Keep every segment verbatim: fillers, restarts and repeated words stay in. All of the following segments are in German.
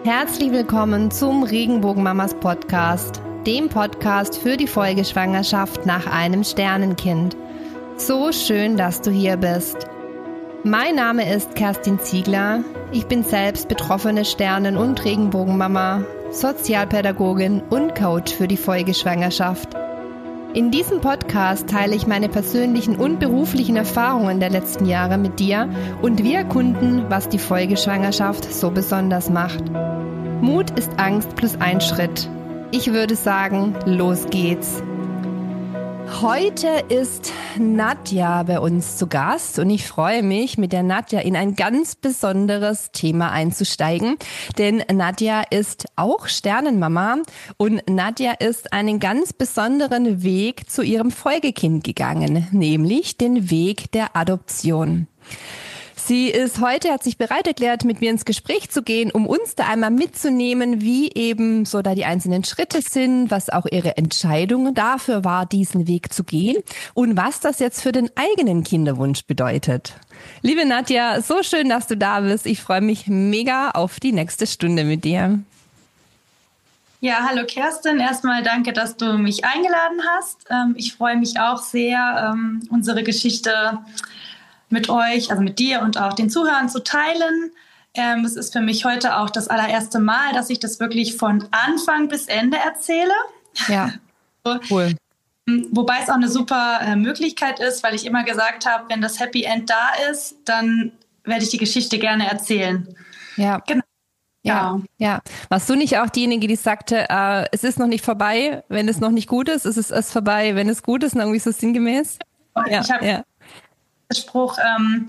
Herzlich willkommen zum Regenbogenmamas Podcast, dem Podcast für die Folgeschwangerschaft nach einem Sternenkind. So schön, dass du hier bist. Mein Name ist Kerstin Ziegler. Ich bin selbst betroffene Sternen- und Regenbogenmama, Sozialpädagogin und Coach für die Folgeschwangerschaft. In diesem Podcast teile ich meine persönlichen und beruflichen Erfahrungen der letzten Jahre mit dir und wir erkunden, was die Folgeschwangerschaft so besonders macht. Mut ist Angst plus ein Schritt. Ich würde sagen, los geht's. Heute ist Nadja bei uns zu Gast und ich freue mich, mit der Nadja in ein ganz besonderes Thema einzusteigen, denn Nadja ist auch Sternenmama und Nadja ist einen ganz besonderen Weg zu ihrem Folgekind gegangen, nämlich den Weg der Adoption. Sie ist heute, hat sich bereit erklärt, mit mir ins Gespräch zu gehen, um uns da einmal mitzunehmen, wie eben so da die einzelnen Schritte sind, was auch ihre Entscheidung dafür war, diesen Weg zu gehen und was das jetzt für den eigenen Kinderwunsch bedeutet. Liebe Nadja, so schön, dass du da bist. Ich freue mich mega auf die nächste Stunde mit dir. Ja, hallo Kerstin. Erstmal danke, dass du mich eingeladen hast. Ich freue mich auch sehr, unsere Geschichte mit euch, also mit dir und auch den Zuhörern zu teilen. Ähm, es ist für mich heute auch das allererste Mal, dass ich das wirklich von Anfang bis Ende erzähle. Ja, cool. Wobei es auch eine super äh, Möglichkeit ist, weil ich immer gesagt habe, wenn das Happy End da ist, dann werde ich die Geschichte gerne erzählen. Ja, genau. Ja, ja. Warst du nicht auch diejenige, die sagte, äh, es ist noch nicht vorbei, wenn es noch nicht gut ist, ist es erst vorbei, wenn es gut ist, und irgendwie so sinngemäß? Ja, ich habe ja. Spruch, ähm,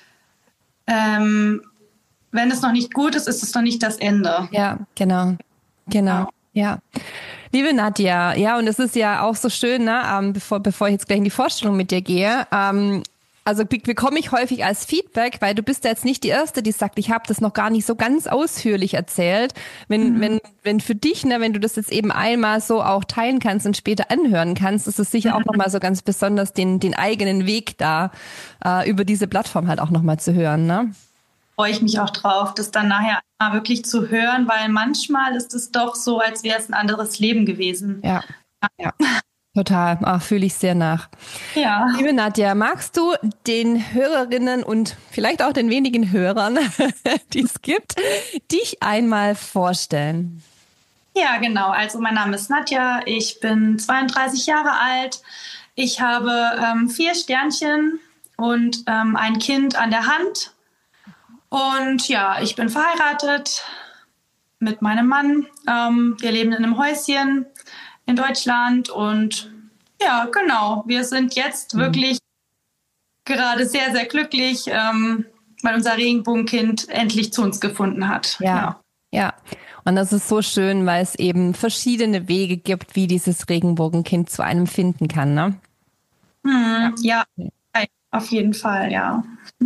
ähm, wenn es noch nicht gut ist, ist es noch nicht das Ende. Ja, genau, genau, ja. Liebe Nadja, ja, und es ist ja auch so schön, ne, ähm, bevor, bevor ich jetzt gleich in die Vorstellung mit dir gehe, ähm, also bekomme ich häufig als Feedback, weil du bist ja jetzt nicht die Erste, die sagt, ich habe das noch gar nicht so ganz ausführlich erzählt. Wenn mhm. wenn wenn für dich, ne, wenn du das jetzt eben einmal so auch teilen kannst und später anhören kannst, ist es sicher mhm. auch nochmal so ganz besonders, den den eigenen Weg da äh, über diese Plattform halt auch nochmal zu hören, ne? Freue ich mich auch drauf, das dann nachher mal wirklich zu hören, weil manchmal ist es doch so, als wäre es ein anderes Leben gewesen. Ja, ja. Total, ach, fühle ich sehr nach. Ja. Liebe Nadja, magst du den Hörerinnen und vielleicht auch den wenigen Hörern, die es gibt, dich einmal vorstellen? Ja, genau. Also mein Name ist Nadja, ich bin zweiunddreißig Jahre alt, ich habe ähm, vier Sternchen und ähm, ein Kind an der Hand und ja, ich bin verheiratet mit meinem Mann. Ähm, wir leben in einem Häuschen in Deutschland und ja, genau, wir sind jetzt mhm. wirklich gerade sehr, sehr glücklich, ähm, weil unser Regenbogenkind endlich zu uns gefunden hat. Ja, ja, ja. Und das ist so schön, weil es eben verschiedene Wege gibt, wie dieses Regenbogenkind zu einem finden kann, ne? Mhm, ja. ja, auf jeden Fall, ja.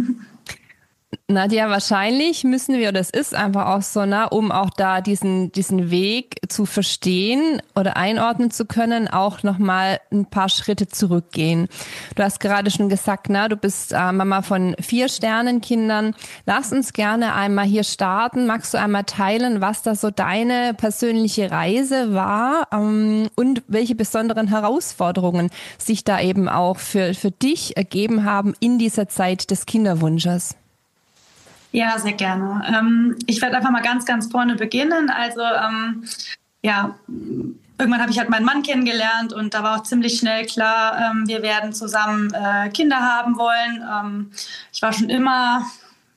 Nadja, wahrscheinlich müssen wir, oder es ist einfach auch so, ne, um auch da diesen diesen Weg zu verstehen oder einordnen zu können, auch nochmal ein paar Schritte zurückgehen. Du hast gerade schon gesagt, na, du bist äh, Mama von vier Sternenkindern. Lass uns gerne einmal hier starten. Magst du einmal teilen, was da so deine persönliche Reise war ähm, und welche besonderen Herausforderungen sich da eben auch für für dich ergeben haben in dieser Zeit des Kinderwunsches? Ja, sehr gerne. Ähm, ich werde einfach mal ganz, ganz vorne beginnen. Also ähm, ja, irgendwann habe ich halt meinen Mann kennengelernt und da war auch ziemlich schnell klar, ähm, wir werden zusammen äh, Kinder haben wollen. Ähm, ich war schon immer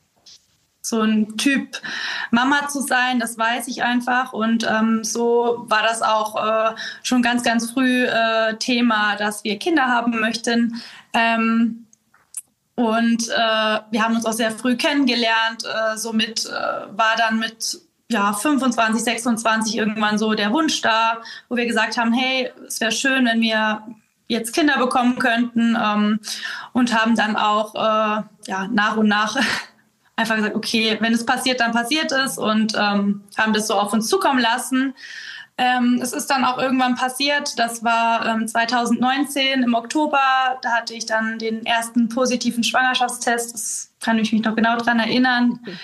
so ein Typ, Mama zu sein, das weiß ich einfach. Und ähm, so war das auch äh, schon ganz, ganz früh äh, Thema, dass wir Kinder haben möchten. Ähm, Und äh, wir haben uns auch sehr früh kennengelernt. Äh, somit äh, war dann mit ja, fünfundzwanzig, sechsundzwanzig irgendwann so der Wunsch da, wo wir gesagt haben, hey, es wäre schön, wenn wir jetzt Kinder bekommen könnten. Ähm, und haben dann auch äh, ja, nach und nach einfach gesagt, okay, wenn es passiert, dann passiert es. Und ähm, haben das so auf uns zukommen lassen. Ähm, es ist dann auch irgendwann passiert, das war ähm, zwanzig neunzehn im Oktober, da hatte ich dann den ersten positiven Schwangerschaftstest, das kann ich mich noch genau dran erinnern.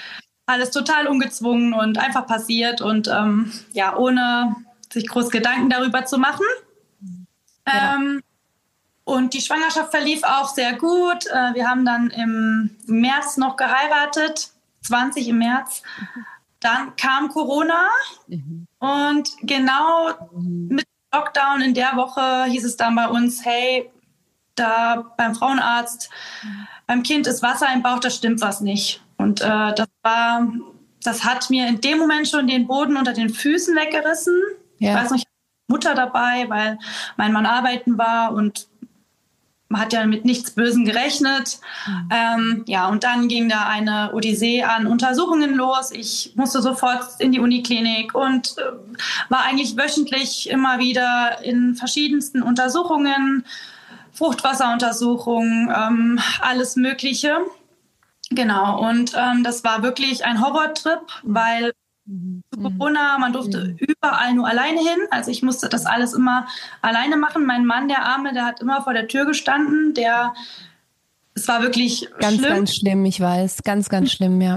alles total ungezwungen und einfach passiert und ähm, ja, ohne sich groß Gedanken darüber zu machen. Ja. Ähm, und die Schwangerschaft verlief auch sehr gut. Äh, wir haben dann im März noch geheiratet, zwanzig im März. Dann kam Corona mhm. und genau mhm. mit Lockdown in der Woche hieß es dann bei uns, hey, da beim Frauenarzt, mhm. beim Kind ist Wasser im Bauch, da stimmt was nicht. Und äh, das war, das hat mir in dem Moment schon den Boden unter den Füßen weggerissen. Ja. Ich weiß noch, ich hatte Mutter dabei, weil mein Mann arbeiten war und man hat ja mit nichts Bösem gerechnet. Mhm. Ähm, ja, und dann ging da eine Odyssee an Untersuchungen los. Ich musste sofort in die Uniklinik und äh, war eigentlich wöchentlich immer wieder in verschiedensten Untersuchungen, Fruchtwasseruntersuchungen, ähm, alles Mögliche. Genau, und ähm, das war wirklich ein Horrortrip, weil mhm. zu Corona, man durfte mhm. überall nur alleine hin. Also ich musste das alles immer alleine machen. Mein Mann, der Arme, der hat immer vor der Tür gestanden. Der, es war wirklich ganz, schlimm. ganz schlimm, ich weiß. Ganz, ganz schlimm, ja.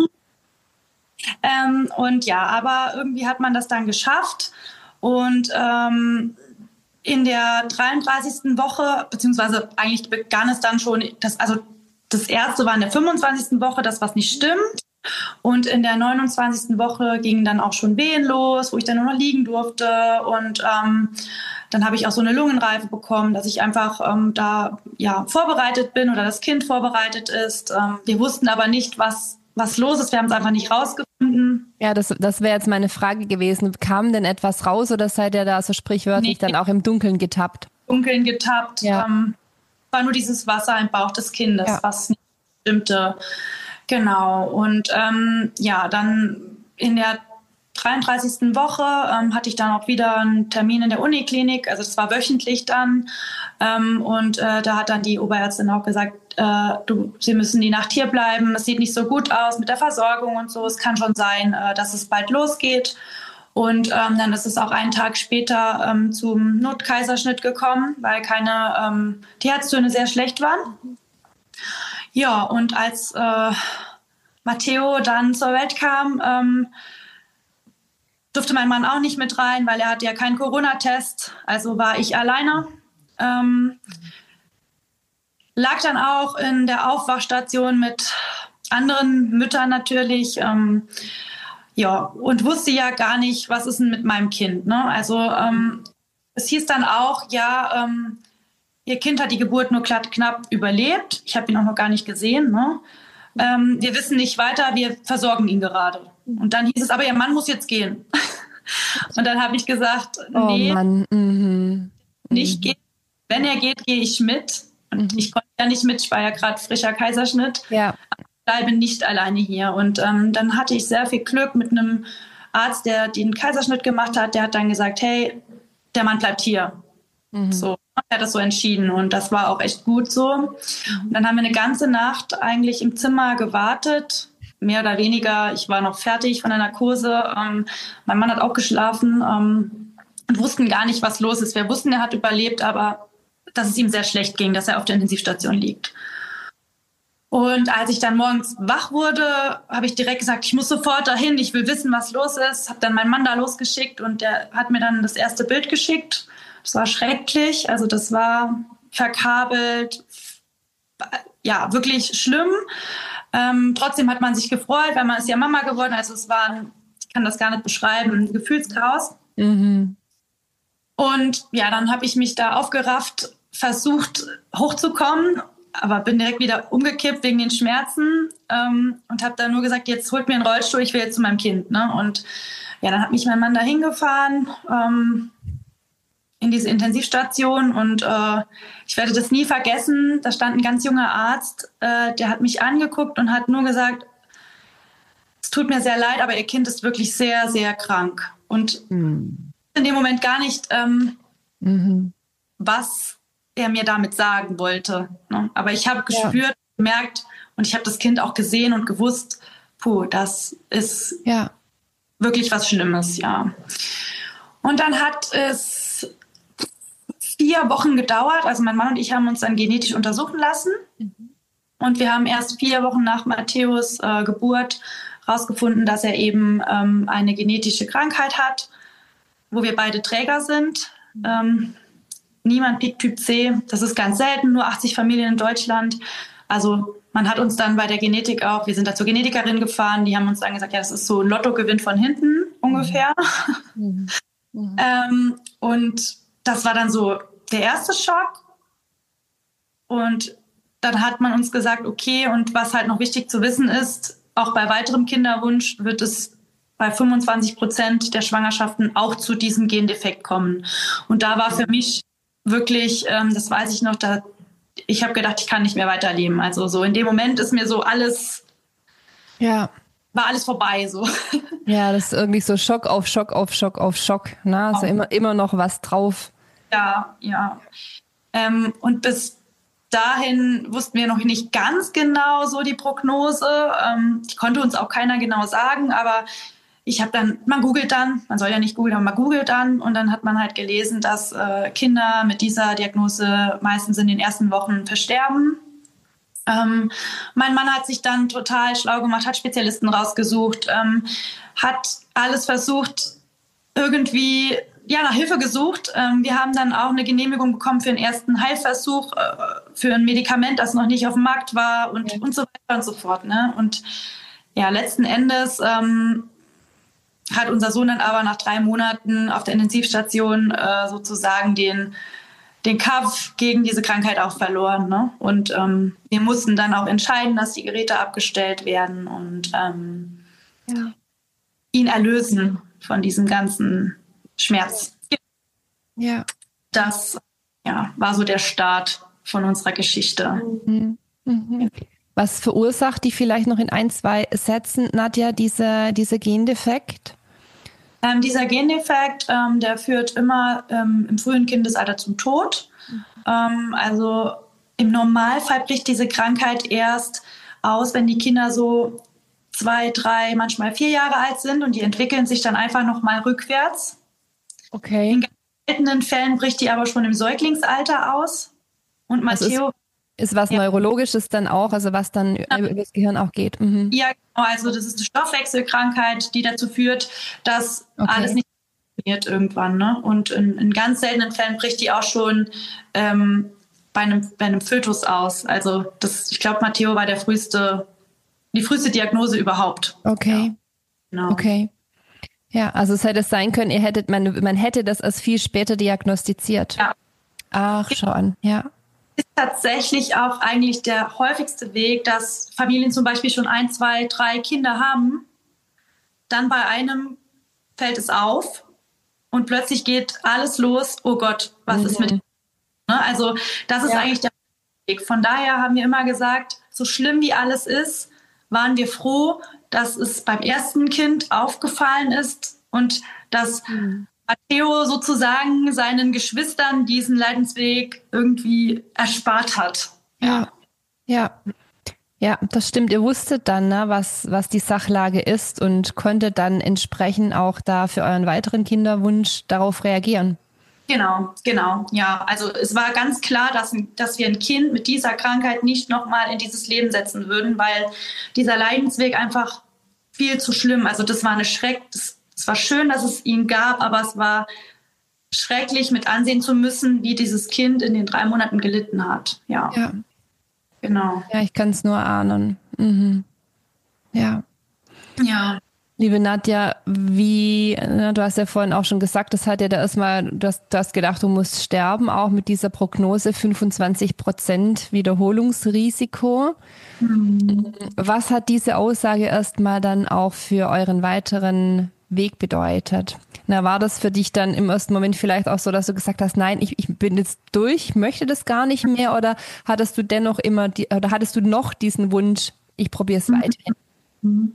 ähm, und ja, aber irgendwie hat man das dann geschafft. Und ähm, in der dreiunddreißigsten Woche, beziehungsweise eigentlich begann es dann schon, das, also das erste war in der fünfundzwanzigsten Woche, das, was nicht stimmt. Und in der neunundzwanzigsten Woche gingen dann auch schon Wehen los, wo ich dann nur noch liegen durfte. Und ähm, dann habe ich auch so eine Lungenreife bekommen, dass ich einfach ähm, da ja vorbereitet bin oder das Kind vorbereitet ist. Ähm, wir wussten aber nicht, was, was los ist. Wir haben es einfach nicht rausgefunden. Ja, das, das wäre jetzt meine Frage gewesen. Kam denn etwas raus oder seid ihr da so sprichwörtlich nee. dann auch im Dunkeln getappt? Dunkeln getappt. Ja. Ähm, war nur dieses Wasser im Bauch des Kindes, ja. was nicht stimmte. Genau. Und ähm, ja, dann in der dreiunddreißigsten Woche ähm, hatte ich dann auch wieder einen Termin in der Uniklinik. Also das war wöchentlich dann. Ähm, und äh, da hat dann die Oberärztin auch gesagt, äh, du, Sie müssen die Nacht hier bleiben. Es sieht nicht so gut aus mit der Versorgung und so. Es kann schon sein, äh, dass es bald losgeht. Und ähm, dann ist es auch einen Tag später ähm, zum Notkaiserschnitt gekommen, weil keine ähm, die Herztöne sehr schlecht waren. Ja, und als äh, Matteo dann zur Welt kam, ähm, durfte mein Mann auch nicht mit rein, weil er hatte ja keinen Corona-Test. Also war ich alleine. Ähm, lag dann auch in der Aufwachstation mit anderen Müttern natürlich. Ähm, Ja, und wusste ja gar nicht, was ist denn mit meinem Kind. Ne? Also ähm, es hieß dann auch, ja, ähm, ihr Kind hat die Geburt nur knapp überlebt. Ich habe ihn auch noch gar nicht gesehen. Ne? Ähm, wir wissen nicht weiter, wir versorgen ihn gerade. Und dann hieß es, aber ihr Mann muss jetzt gehen. Und dann habe ich gesagt, nee, oh Mann. Mhm. nicht gehen. Wenn er geht, gehe ich mit. Und mhm. ich konnte ja nicht mit, ich war ja gerade frischer Kaiserschnitt. Ja. Bleibe nicht alleine hier. Und ähm, dann hatte ich sehr viel Glück mit einem Arzt, der den Kaiserschnitt gemacht hat. Der hat dann gesagt, hey, der Mann bleibt hier. Mhm. So, er hat das so entschieden und das war auch echt gut so. Mhm. Und dann haben wir eine ganze Nacht eigentlich im Zimmer gewartet, mehr oder weniger. Ich war noch fertig von der Narkose. Ähm, mein Mann hat auch geschlafen ähm, und wussten gar nicht, was los ist. Wir wussten, er hat überlebt, aber dass es ihm sehr schlecht ging, dass er auf der Intensivstation liegt. Und als ich dann morgens wach wurde, habe ich direkt gesagt, ich muss sofort dahin, ich will wissen, was los ist. Habe dann meinen Mann da losgeschickt und der hat mir dann das erste Bild geschickt. Das war schrecklich, also das war verkabelt, ja, wirklich schlimm. Ähm, trotzdem hat man sich gefreut, weil man ist ja Mama geworden. Also es war, ein, ich kann das gar nicht beschreiben, ein Gefühlschaos. Mhm. Und ja, dann habe ich mich da aufgerafft, versucht hochzukommen, aber bin direkt wieder umgekippt wegen den Schmerzen ähm, und habe dann nur gesagt, jetzt holt mir einen Rollstuhl, ich will jetzt zu meinem Kind. Ne? Und ja, dann hat mich mein Mann da hingefahren ähm, in diese Intensivstation und äh, ich werde das nie vergessen. Da stand ein ganz junger Arzt, äh, der hat mich angeguckt und hat nur gesagt, es tut mir sehr leid, aber Ihr Kind ist wirklich sehr, sehr krank. Und mhm. in dem Moment gar nicht, ähm, mhm. was er mir damit sagen wollte. Ne? Aber ich habe gespürt, ja. gemerkt und ich habe das Kind auch gesehen und gewusst, puh, das ist ja. wirklich was Schlimmes, ja. Und dann hat es vier Wochen gedauert. Also mein Mann und ich haben uns dann genetisch untersuchen lassen. Mhm. Und wir haben erst vier Wochen nach Matthäus äh, Geburt herausgefunden, dass er eben ähm, eine genetische Krankheit hat, wo wir beide Träger sind. Ähm, niemand piekt Typ C, das ist ganz selten, nur achtzig Familien in Deutschland. Also man hat uns dann bei der Genetik auch, wir sind da zur Genetikerin gefahren, die haben uns dann gesagt, ja, das ist so ein Lottogewinn von hinten ungefähr. Mhm. Mhm. ähm, und das war dann so der erste Schock. Und dann hat man uns gesagt, okay, und was halt noch wichtig zu wissen ist, auch bei weiterem Kinderwunsch wird es bei fünfundzwanzig Prozent der Schwangerschaften auch zu diesem Gendefekt kommen. Und da war für mich wirklich, ähm, das weiß ich noch, da ich habe gedacht, ich kann nicht mehr weiterleben. Also so in dem Moment ist mir so alles, ja, war alles vorbei. So. Ja, das ist irgendwie so Schock auf Schock auf Schock auf Schock. Ne? Also immer, immer noch was drauf. Ja, ja. Ähm, und bis dahin wussten wir noch nicht ganz genau so die Prognose. Ähm, die konnte uns auch keiner genau sagen, aber ich habe dann, man googelt dann, man soll ja nicht googeln, aber man googelt dann und dann hat man halt gelesen, dass äh, Kinder mit dieser Diagnose meistens in den ersten Wochen versterben. Ähm, mein Mann hat sich dann total schlau gemacht, hat Spezialisten rausgesucht, ähm, hat alles versucht, irgendwie ja, nach Hilfe gesucht. Ähm, wir haben dann auch eine Genehmigung bekommen für den ersten Heilversuch, äh, für ein Medikament, das noch nicht auf dem Markt war und, ja. und so weiter und so fort. Ne? Und ja, letzten Endes ähm, hat unser Sohn dann aber nach drei Monaten auf der Intensivstation äh, sozusagen den, den Kampf gegen diese Krankheit auch verloren. Ne? Und ähm, wir mussten dann auch entscheiden, dass die Geräte abgestellt werden und ähm, ja. ihn erlösen von diesem ganzen Schmerz. Ja. Das ja, war so der Start von unserer Geschichte. Mhm. Mhm. Was verursacht die vielleicht noch in ein, zwei Sätzen, Nadja, diese, diese Gendefekt? Ähm, dieser Gendefekt, ähm, der führt immer ähm, im frühen Kindesalter zum Tod. Mhm. Ähm, also im Normalfall bricht diese Krankheit erst aus, wenn die Kinder so zwei, drei, manchmal vier Jahre alt sind und die entwickeln sich dann einfach nochmal rückwärts. Okay. In ganz seltenen Fällen bricht die aber schon im Säuglingsalter aus. Und Matteo... Also ist, ist was ja. Neurologisches dann auch, also was dann ja. über das Gehirn auch geht. Mhm. Ja, genau. Also das ist eine Stoffwechselkrankheit, die dazu führt, dass okay. alles nicht funktioniert irgendwann. Ne? Und in, in ganz seltenen Fällen bricht die auch schon ähm, bei, einem, bei einem Fötus aus. Also das, ich glaube, Matteo war der früheste, die früheste Diagnose überhaupt. Okay. Ja. Genau. Okay. Ja, also es hätte es sein können, ihr hättet, man, man hätte das erst viel später diagnostiziert. Ja. Ach, schon, ja. Ist tatsächlich auch eigentlich der häufigste Weg, dass Familien zum Beispiel schon ein, zwei, drei Kinder haben. Dann bei einem fällt es auf und plötzlich geht alles los. Oh Gott, was mhm. ist mit dem? Also das ist ja. eigentlich der Weg. Von daher haben wir immer gesagt, so schlimm wie alles ist, waren wir froh, dass es beim ersten Kind aufgefallen ist und dass mhm. Matteo sozusagen seinen Geschwistern diesen Leidensweg irgendwie erspart hat. Ja, ja, ja, das stimmt. Ihr wusstet dann, ne, was, was die Sachlage ist und konntet dann entsprechend auch da für euren weiteren Kinderwunsch darauf reagieren. Genau, genau, ja. Also es war ganz klar, dass, dass wir ein Kind mit dieser Krankheit nicht nochmal in dieses Leben setzen würden, weil dieser Leidensweg einfach viel zu schlimm. Also das war eine Schreck. Das, es war schön, dass es ihn gab, aber es war schrecklich mit ansehen zu müssen, wie dieses Kind in den drei Monaten gelitten hat. Ja, ja. Genau. Ja, ich kann es nur ahnen. Mhm. Ja. Ja. Liebe Nadja, wie, na, du hast ja vorhin auch schon gesagt, das hat ja da erstmal, du hast, du hast gedacht, du musst sterben, auch mit dieser Prognose fünfundzwanzig Prozent Wiederholungsrisiko. Mhm. Was hat diese Aussage erstmal dann auch für euren weiteren Weg bedeutet? Na, war das für dich dann im ersten Moment vielleicht auch so, dass du gesagt hast, nein, ich, ich bin jetzt durch, möchte das gar nicht mehr, oder hattest du dennoch immer die, oder hattest du noch diesen Wunsch, ich probiere es weiterhin? Mhm.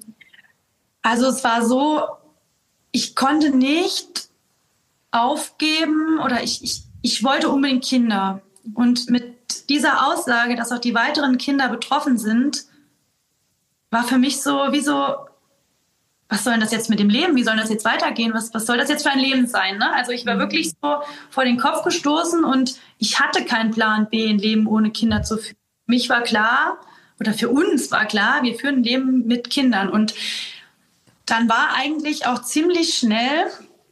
Also es war so, ich konnte nicht aufgeben oder ich, ich, ich wollte unbedingt Kinder. Und mit dieser Aussage, dass auch die weiteren Kinder betroffen sind, war für mich so, wie so, was soll denn das jetzt mit dem Leben? Wie soll das jetzt weitergehen? Was, was soll das jetzt für ein Leben sein? Ne? Also ich war wirklich so vor den Kopf gestoßen und ich hatte keinen Plan B, ein Leben ohne Kinder zu führen. Für mich war klar, oder für uns war klar, wir führen ein Leben mit Kindern. Und dann war eigentlich auch ziemlich schnell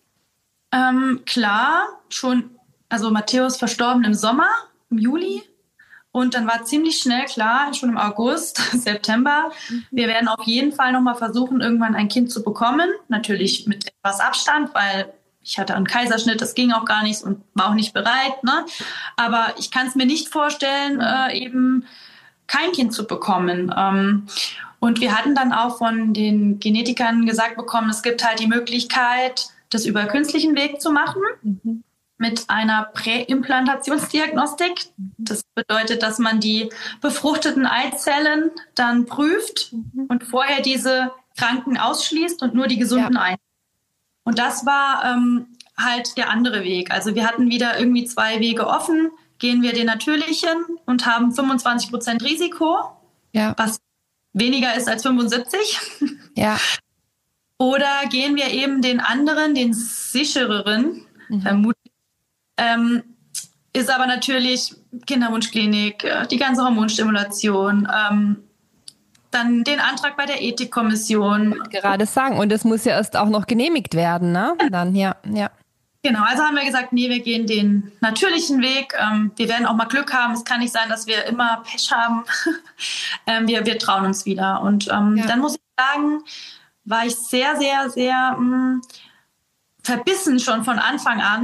ähm, klar, schon, also Matthäus verstorben im Sommer, im Juli. Und dann war ziemlich schnell klar, schon im August, September, mhm. wir werden auf jeden Fall nochmal versuchen, irgendwann ein Kind zu bekommen. Natürlich mit etwas Abstand, weil ich hatte einen Kaiserschnitt, das ging auch gar nicht und war auch nicht bereit. Ne? Aber ich kann es mir nicht vorstellen, äh, eben kein Kind zu bekommen. Ähm, und wir hatten dann auch von den Genetikern gesagt bekommen, es gibt halt die Möglichkeit, das über künstlichen Weg zu machen. Mhm. Mit einer Präimplantationsdiagnostik. Das bedeutet, dass man die befruchteten Eizellen dann prüft mhm. und vorher diese Kranken ausschließt und nur die gesunden ja. ein. Und das war ähm, halt der andere Weg. Also wir hatten wieder irgendwie zwei Wege offen. Gehen wir den natürlichen und haben fünfundzwanzig Prozent Risiko, ja. was weniger ist als fünfundsiebzig. Ja. Oder gehen wir eben den anderen, den sichereren, mhm. vermutlich. Ähm, ist aber natürlich Kinderwunschklinik, die ganze Hormonstimulation, ähm, dann den Antrag bei der Ethikkommission. Ich wollte gerade sagen, und das muss ja erst auch noch genehmigt werden, ne? Dann, ja, ja. Genau, also haben wir gesagt, nee, wir gehen den natürlichen Weg. Ähm, wir werden auch mal Glück haben. Es kann nicht sein, dass wir immer Pech haben. ähm, wir, wir trauen uns wieder. Und ähm, ja. dann muss ich sagen, war ich sehr, sehr, sehr mh, verbissen schon von Anfang an.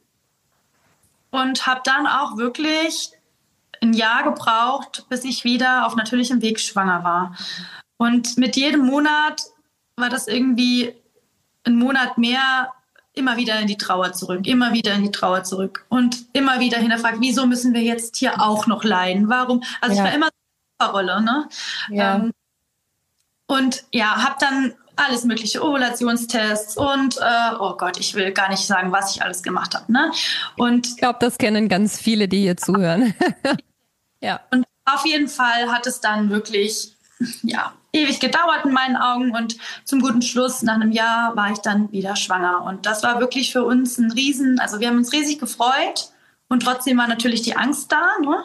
Und habe dann auch wirklich ein Jahr gebraucht, bis ich wieder auf natürlichem Weg schwanger war. Und mit jedem Monat war das irgendwie ein Monat mehr, immer wieder in die Trauer zurück, immer wieder in die Trauer zurück. Und immer wieder hinterfragt, wieso müssen wir jetzt hier auch noch leiden? Warum? Also ja. ich war immer so eine Rolle, ne? Ja. Ähm, und ja, habe dann alles mögliche, Ovulationstests und äh, oh Gott, ich will gar nicht sagen, was ich alles gemacht habe. Ne? Und ich glaube, das kennen ganz viele, die hier zuhören. ja. Und auf jeden Fall hat es dann wirklich ja, ewig gedauert in meinen Augen und zum guten Schluss, nach einem Jahr, war ich dann wieder schwanger. Und das war wirklich für uns ein Riesen, also wir haben uns riesig gefreut und trotzdem war natürlich die Angst da. Ne?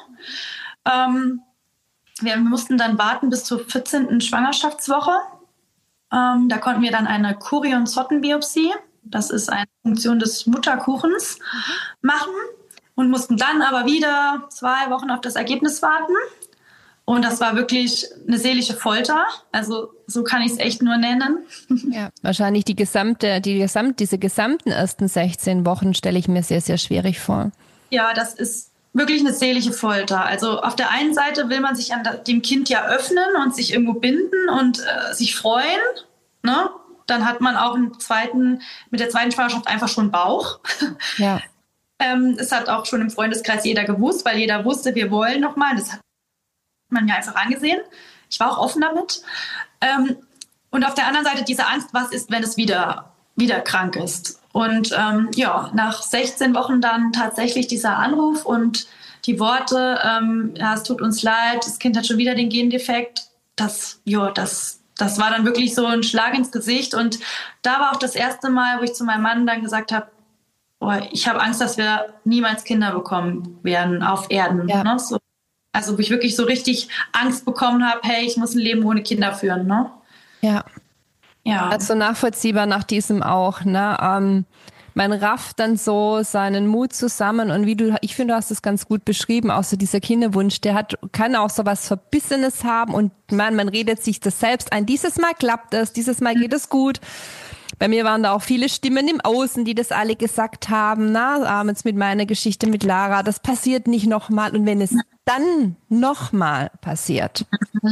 Ähm, wir mussten dann warten bis zur vierzehnten Schwangerschaftswoche. Ähm, da konnten wir dann eine Kurion-Zotten-Biopsie, das ist eine Funktion des Mutterkuchens, mhm. machen und mussten dann aber wieder zwei Wochen auf das Ergebnis warten. Und das war wirklich eine seelische Folter, also so kann ich es echt nur nennen. Ja, wahrscheinlich die gesamte, die gesamt, diese gesamten ersten sechzehn Wochen stelle ich mir sehr, sehr schwierig vor. Ja, das ist wirklich eine seelische Folter. Also auf der einen Seite will man sich an dem Kind ja öffnen und sich irgendwo binden und äh, sich freuen. Ne? Dann hat man auch einen zweiten, mit der zweiten Schwangerschaft einfach schon Bauch. Ja. ähm, es hat auch schon im Freundeskreis jeder gewusst, weil jeder wusste, wir wollen nochmal. Das hat man mir einfach angesehen. Ich war auch offen damit. Ähm, und auf der anderen Seite diese Angst, was ist, wenn es wieder, wieder krank ist. Und ähm, ja, nach sechzehn Wochen dann tatsächlich dieser Anruf und die Worte, ähm, ja, es tut uns leid, das Kind hat schon wieder den Gendefekt. Das, ja, das, das war dann wirklich so ein Schlag ins Gesicht. Und da war auch das erste Mal, wo ich zu meinem Mann dann gesagt habe, oh, ich habe Angst, dass wir niemals Kinder bekommen werden auf Erden. Ja. Ne? So. Also wo ich wirklich so richtig Angst bekommen habe, hey, ich muss ein Leben ohne Kinder führen. Ne? Ja. Ja. Also nachvollziehbar nach diesem auch, ne? Ähm, man rafft dann so seinen Mut zusammen und wie du, ich finde, du hast es ganz gut beschrieben, auch so dieser Kinderwunsch, der hat, kann auch so was Verbissenes haben und man, man redet sich das selbst ein. Dieses Mal klappt es, dieses Mal geht es gut. Bei mir waren da auch viele Stimmen im Außen, die das alle gesagt haben, na, jetzt mit meiner Geschichte mit Lara, das passiert nicht nochmal und wenn es dann nochmal passiert,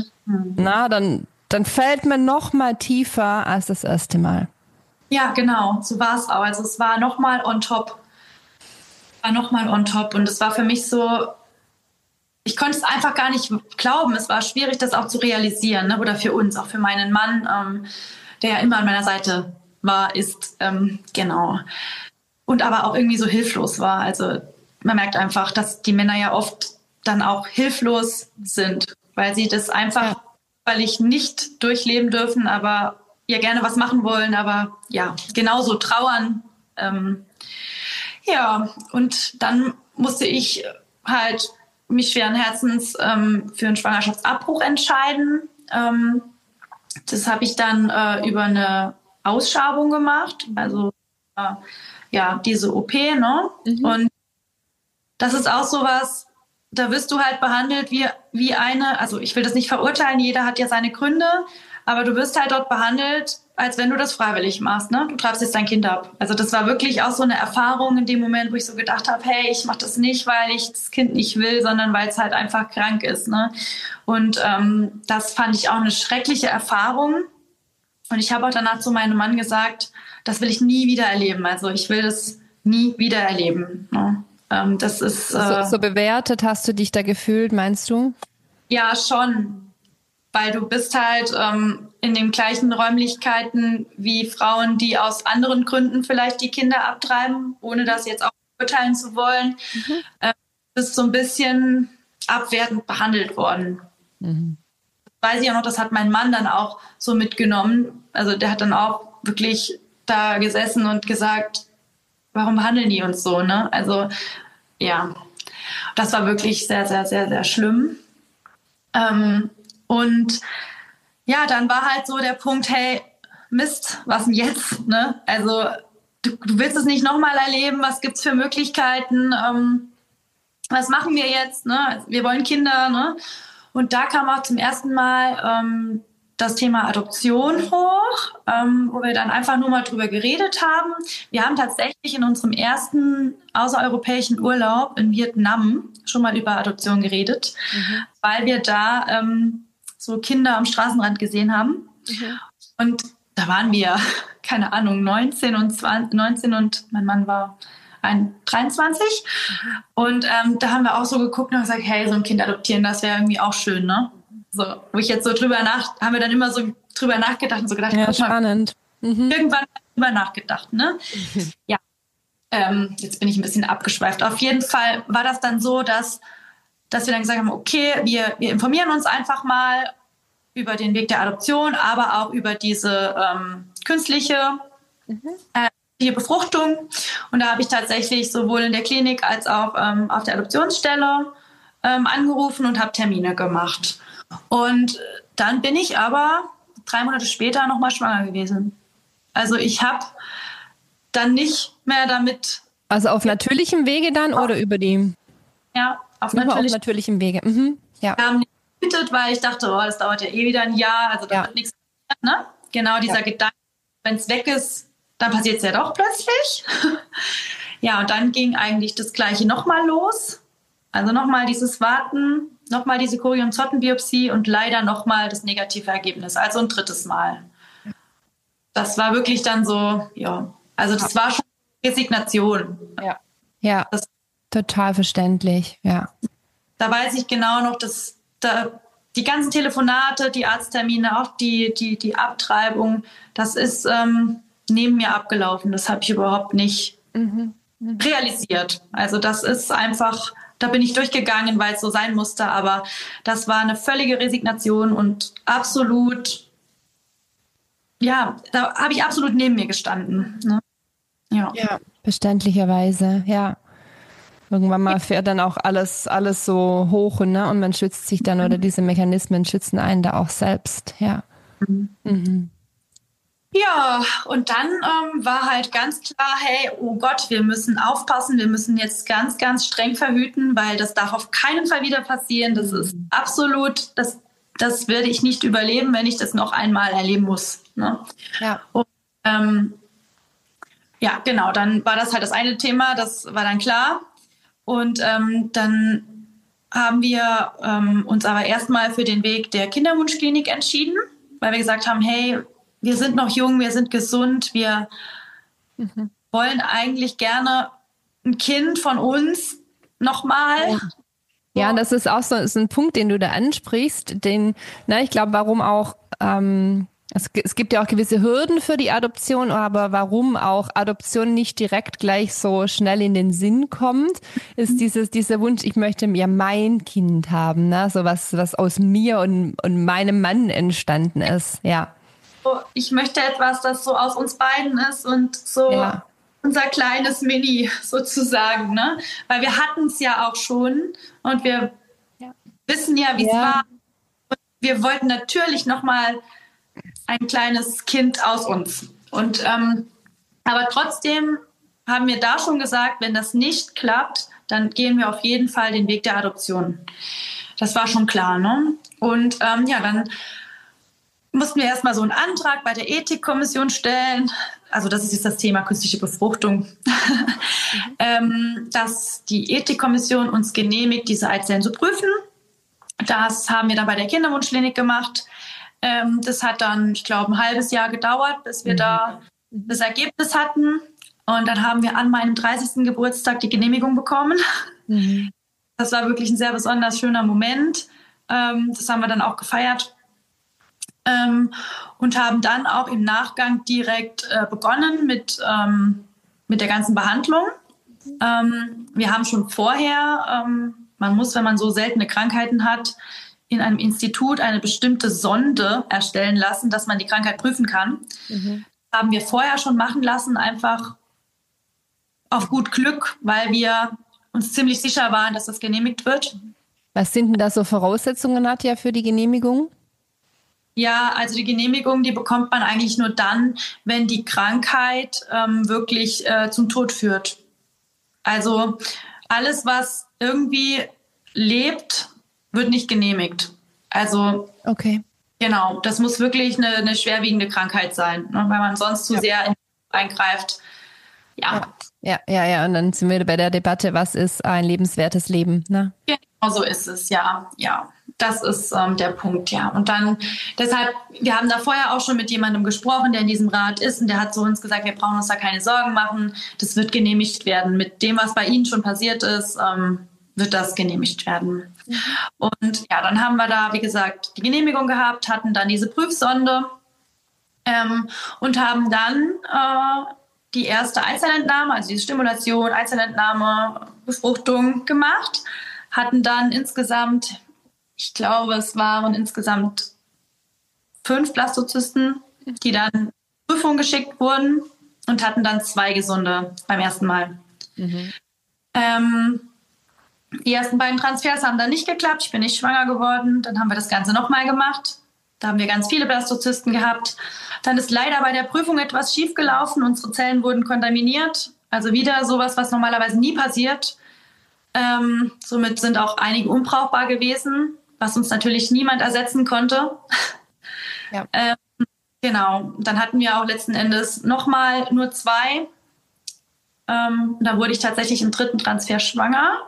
na, dann dann fällt man noch mal tiefer als das erste Mal. Ja, genau, so war es auch. Also es war noch mal on top. War noch mal on top. Und es war für mich so, ich konnte es einfach gar nicht glauben. Es war schwierig, das auch zu realisieren. Ne? Oder für uns, auch für meinen Mann, ähm, der ja immer an meiner Seite war, ist. Ähm, genau. Und aber auch irgendwie so hilflos war. Also man merkt einfach, dass die Männer ja oft dann auch hilflos sind, weil sie das einfach... Ja. weil ich nicht durchleben dürfen, aber ja gerne was machen wollen, aber ja, genauso trauern. Ähm, ja, und dann musste ich halt mich schweren Herzens ähm, für einen Schwangerschaftsabbruch entscheiden. Ähm, das habe ich dann äh, über eine Ausschabung gemacht, also äh, ja, diese O P, ne? Mhm. Und das ist auch sowas, da wirst du halt behandelt wie, wie eine, also ich will das nicht verurteilen, jeder hat ja seine Gründe, aber du wirst halt dort behandelt, als wenn du das freiwillig machst, ne? Du treibst jetzt dein Kind ab. Also das war wirklich auch so eine Erfahrung in dem Moment, wo ich so gedacht habe, hey, ich mache das nicht, weil ich das Kind nicht will, sondern weil es halt einfach krank ist, ne? Und ähm, das fand ich auch eine schreckliche Erfahrung. Und ich habe auch danach zu meinem Mann gesagt, das will ich nie wieder erleben. Also ich will das nie wieder erleben, ne? Ähm, das ist äh, so, so bewertet hast du dich da gefühlt, meinst du? Ja, schon. Weil du bist halt ähm, in den gleichen Räumlichkeiten wie Frauen, die aus anderen Gründen vielleicht die Kinder abtreiben, ohne das jetzt auch urteilen zu wollen. Mhm. Äh, bist so ein bisschen abwertend behandelt worden. Mhm. Das weiß ich auch noch, das hat mein Mann dann auch so mitgenommen. Also der hat dann auch wirklich da gesessen und gesagt, warum behandeln die uns so, ne? Also, ja, das war wirklich sehr, sehr, sehr, sehr schlimm. Ähm, und ja, dann war halt so der Punkt, hey, Mist, was denn jetzt, ne? Also, du, du willst es nicht nochmal erleben, was gibt's für Möglichkeiten, ähm, was machen wir jetzt, ne? Wir wollen Kinder, ne? Und da kam auch zum ersten Mal ähm, das Thema Adoption hoch, ähm, wo wir dann einfach nur mal drüber geredet haben. Wir haben tatsächlich in unserem ersten außereuropäischen Urlaub in Vietnam schon mal über Adoption geredet, mhm. weil wir da ähm, so Kinder am Straßenrand gesehen haben. Mhm. Und da waren wir, keine Ahnung, neunzehn und zwanzig, neunzehn und mein Mann war ein, dreiundzwanzig. Mhm. Und ähm, da haben wir auch so geguckt und gesagt, hey, so ein Kind adoptieren, das wäre irgendwie auch schön, ne? So, wo ich jetzt so drüber nach, haben wir dann immer so drüber nachgedacht und so gedacht, ja, spannend. Mhm. Irgendwann drüber nachgedacht, ne? Mhm. Ja. Ähm, jetzt bin ich ein bisschen abgeschweift. Auf jeden Fall war das dann so, dass, dass wir dann gesagt haben, okay, wir, wir informieren uns einfach mal über den Weg der Adoption, aber auch über diese ähm, künstliche mhm. äh, Befruchtung. Und da habe ich tatsächlich sowohl in der Klinik als auch ähm, auf der Adoptionsstelle ähm, angerufen und habe Termine gemacht. Und dann bin ich aber drei Monate später nochmal schwanger gewesen. Also ich habe dann nicht mehr damit... Also auf natürlichem Wege dann auf, oder über die... Ja, auf, natürlich, auf natürlichem Wege. Mhm. Ja. Wir haben nicht gebietet, weil ich dachte, oh, das dauert ja eh wieder ein Jahr, also da ja. wird nichts passieren, ne? Genau dieser ja. Gedanke, wenn es weg ist, dann passiert es ja doch plötzlich. Ja, und dann ging eigentlich das Gleiche nochmal los. Also nochmal dieses Warten, nochmal diese Chorion-Zotten-Biopsie und leider nochmal das negative Ergebnis, also ein drittes Mal. Das war wirklich dann so, ja, also das war schon Resignation. Ja, ja, das, total verständlich, ja. Da weiß ich genau noch, dass da die ganzen Telefonate, die Arzttermine, auch die, die, die Abtreibung, das ist ähm, neben mir abgelaufen. Das habe ich überhaupt nicht mhm. realisiert. Also das ist einfach... Da bin ich durchgegangen, weil es so sein musste, aber das war eine völlige Resignation und absolut, ja, da habe ich absolut neben mir gestanden. Ne? Ja. ja, verständlicherweise, ja. Irgendwann mal fährt dann auch alles, alles so hoch, ne? Und man schützt sich dann, mhm. oder diese Mechanismen schützen einen da auch selbst, ja. Mhm. Mhm. Ja, und dann ähm, war halt ganz klar, hey, oh Gott, wir müssen aufpassen, wir müssen jetzt ganz, ganz streng verhüten, weil das darf auf keinen Fall wieder passieren. Das ist absolut, das, das werde ich nicht überleben, wenn ich das noch einmal erleben muss. Ne? Ja. Und, ähm, ja, genau, dann war das halt das eine Thema, das war dann klar. Und ähm, dann haben wir ähm, uns aber erstmal für den Weg der Kinderwunschklinik entschieden, weil wir gesagt haben, hey, wir sind noch jung, wir sind gesund, wir mhm. wollen eigentlich gerne ein Kind von uns nochmal. Ja. Ja, das ist auch so ist ein Punkt, den du da ansprichst, den, na, ich glaube, warum auch, ähm, es, es gibt ja auch gewisse Hürden für die Adoption, aber warum auch Adoption nicht direkt gleich so schnell in den Sinn kommt, ist mhm. dieses, dieser Wunsch, ich möchte ja mein Kind haben, ne, so was, was aus mir und, und meinem Mann entstanden ist, ja. Ich möchte etwas, das so aus uns beiden ist und so ja. unser kleines Mini sozusagen, ne? Weil wir hatten es ja auch schon und wir ja. wissen ja, wie es ja. war. Und wir wollten natürlich nochmal ein kleines Kind aus uns. Und ähm, aber trotzdem haben wir da schon gesagt, wenn das nicht klappt, dann gehen wir auf jeden Fall den Weg der Adoption. Das war schon klar, ne? Und ähm, ja, dann mussten wir erstmal so einen Antrag bei der Ethikkommission stellen. Also das ist jetzt das Thema künstliche Befruchtung. Mhm. ähm, dass die Ethikkommission uns genehmigt, diese Eizellen zu prüfen. Das haben wir dann bei der Kinderwunschklinik gemacht. Ähm, das hat dann, ich glaube, ein halbes Jahr gedauert, bis wir mhm. da das Ergebnis hatten. Und dann haben wir an meinem dreißigsten Geburtstag die Genehmigung bekommen. Mhm. Das war wirklich ein sehr besonders schöner Moment. Ähm, das haben wir dann auch gefeiert. Ähm, und haben dann auch im Nachgang direkt äh, begonnen mit, ähm, mit der ganzen Behandlung. Ähm, wir haben schon vorher, ähm, man muss, wenn man so seltene Krankheiten hat, in einem Institut eine bestimmte Sonde erstellen lassen, dass man die Krankheit prüfen kann. Mhm. Das haben wir vorher schon machen lassen, einfach auf gut Glück, weil wir uns ziemlich sicher waren, dass das genehmigt wird. Was sind denn da so Voraussetzungen, Nadja, für die Genehmigung? Ja, also die Genehmigung, die bekommt man eigentlich nur dann, wenn die Krankheit ähm, wirklich äh, zum Tod führt. Also alles, was irgendwie lebt, wird nicht genehmigt. Also okay. Genau, das muss wirklich eine, eine schwerwiegende Krankheit sein, ne, weil man sonst zu ja. sehr in, eingreift. Ja. ja, ja, ja. Und dann sind wir bei der Debatte, was ist ein lebenswertes Leben? Ne? Genau so ist es, ja, ja. Das ist ähm, der Punkt, ja. Und dann, deshalb, wir haben da vorher auch schon mit jemandem gesprochen, der in diesem Rat ist, und der hat zu uns gesagt, wir brauchen uns da keine Sorgen machen, das wird genehmigt werden. Mit dem, was bei Ihnen schon passiert ist, ähm, wird das genehmigt werden. Mhm. Und ja, dann haben wir da, wie gesagt, die Genehmigung gehabt, hatten dann diese Prüfsonde ähm, und haben dann äh, die erste Eizellentnahme, also diese Stimulation, Eizellentnahme, Befruchtung gemacht, hatten dann insgesamt, ich glaube, es waren insgesamt fünf Blastozysten, die dann in Prüfung geschickt wurden und hatten dann zwei gesunde beim ersten Mal. Mhm. Ähm, die ersten beiden Transfers haben dann nicht geklappt. Ich bin nicht schwanger geworden. Dann haben wir das Ganze nochmal gemacht. Da haben wir ganz viele Blastozysten gehabt. Dann ist leider bei der Prüfung etwas schiefgelaufen. Unsere Zellen wurden kontaminiert. Also wieder sowas, was normalerweise nie passiert. Ähm, somit sind auch einige unbrauchbar gewesen, was uns natürlich niemand ersetzen konnte. Ja. ähm, genau. Dann hatten wir auch letzten Endes nochmal nur zwei. Ähm, da wurde ich tatsächlich im dritten Transfer schwanger.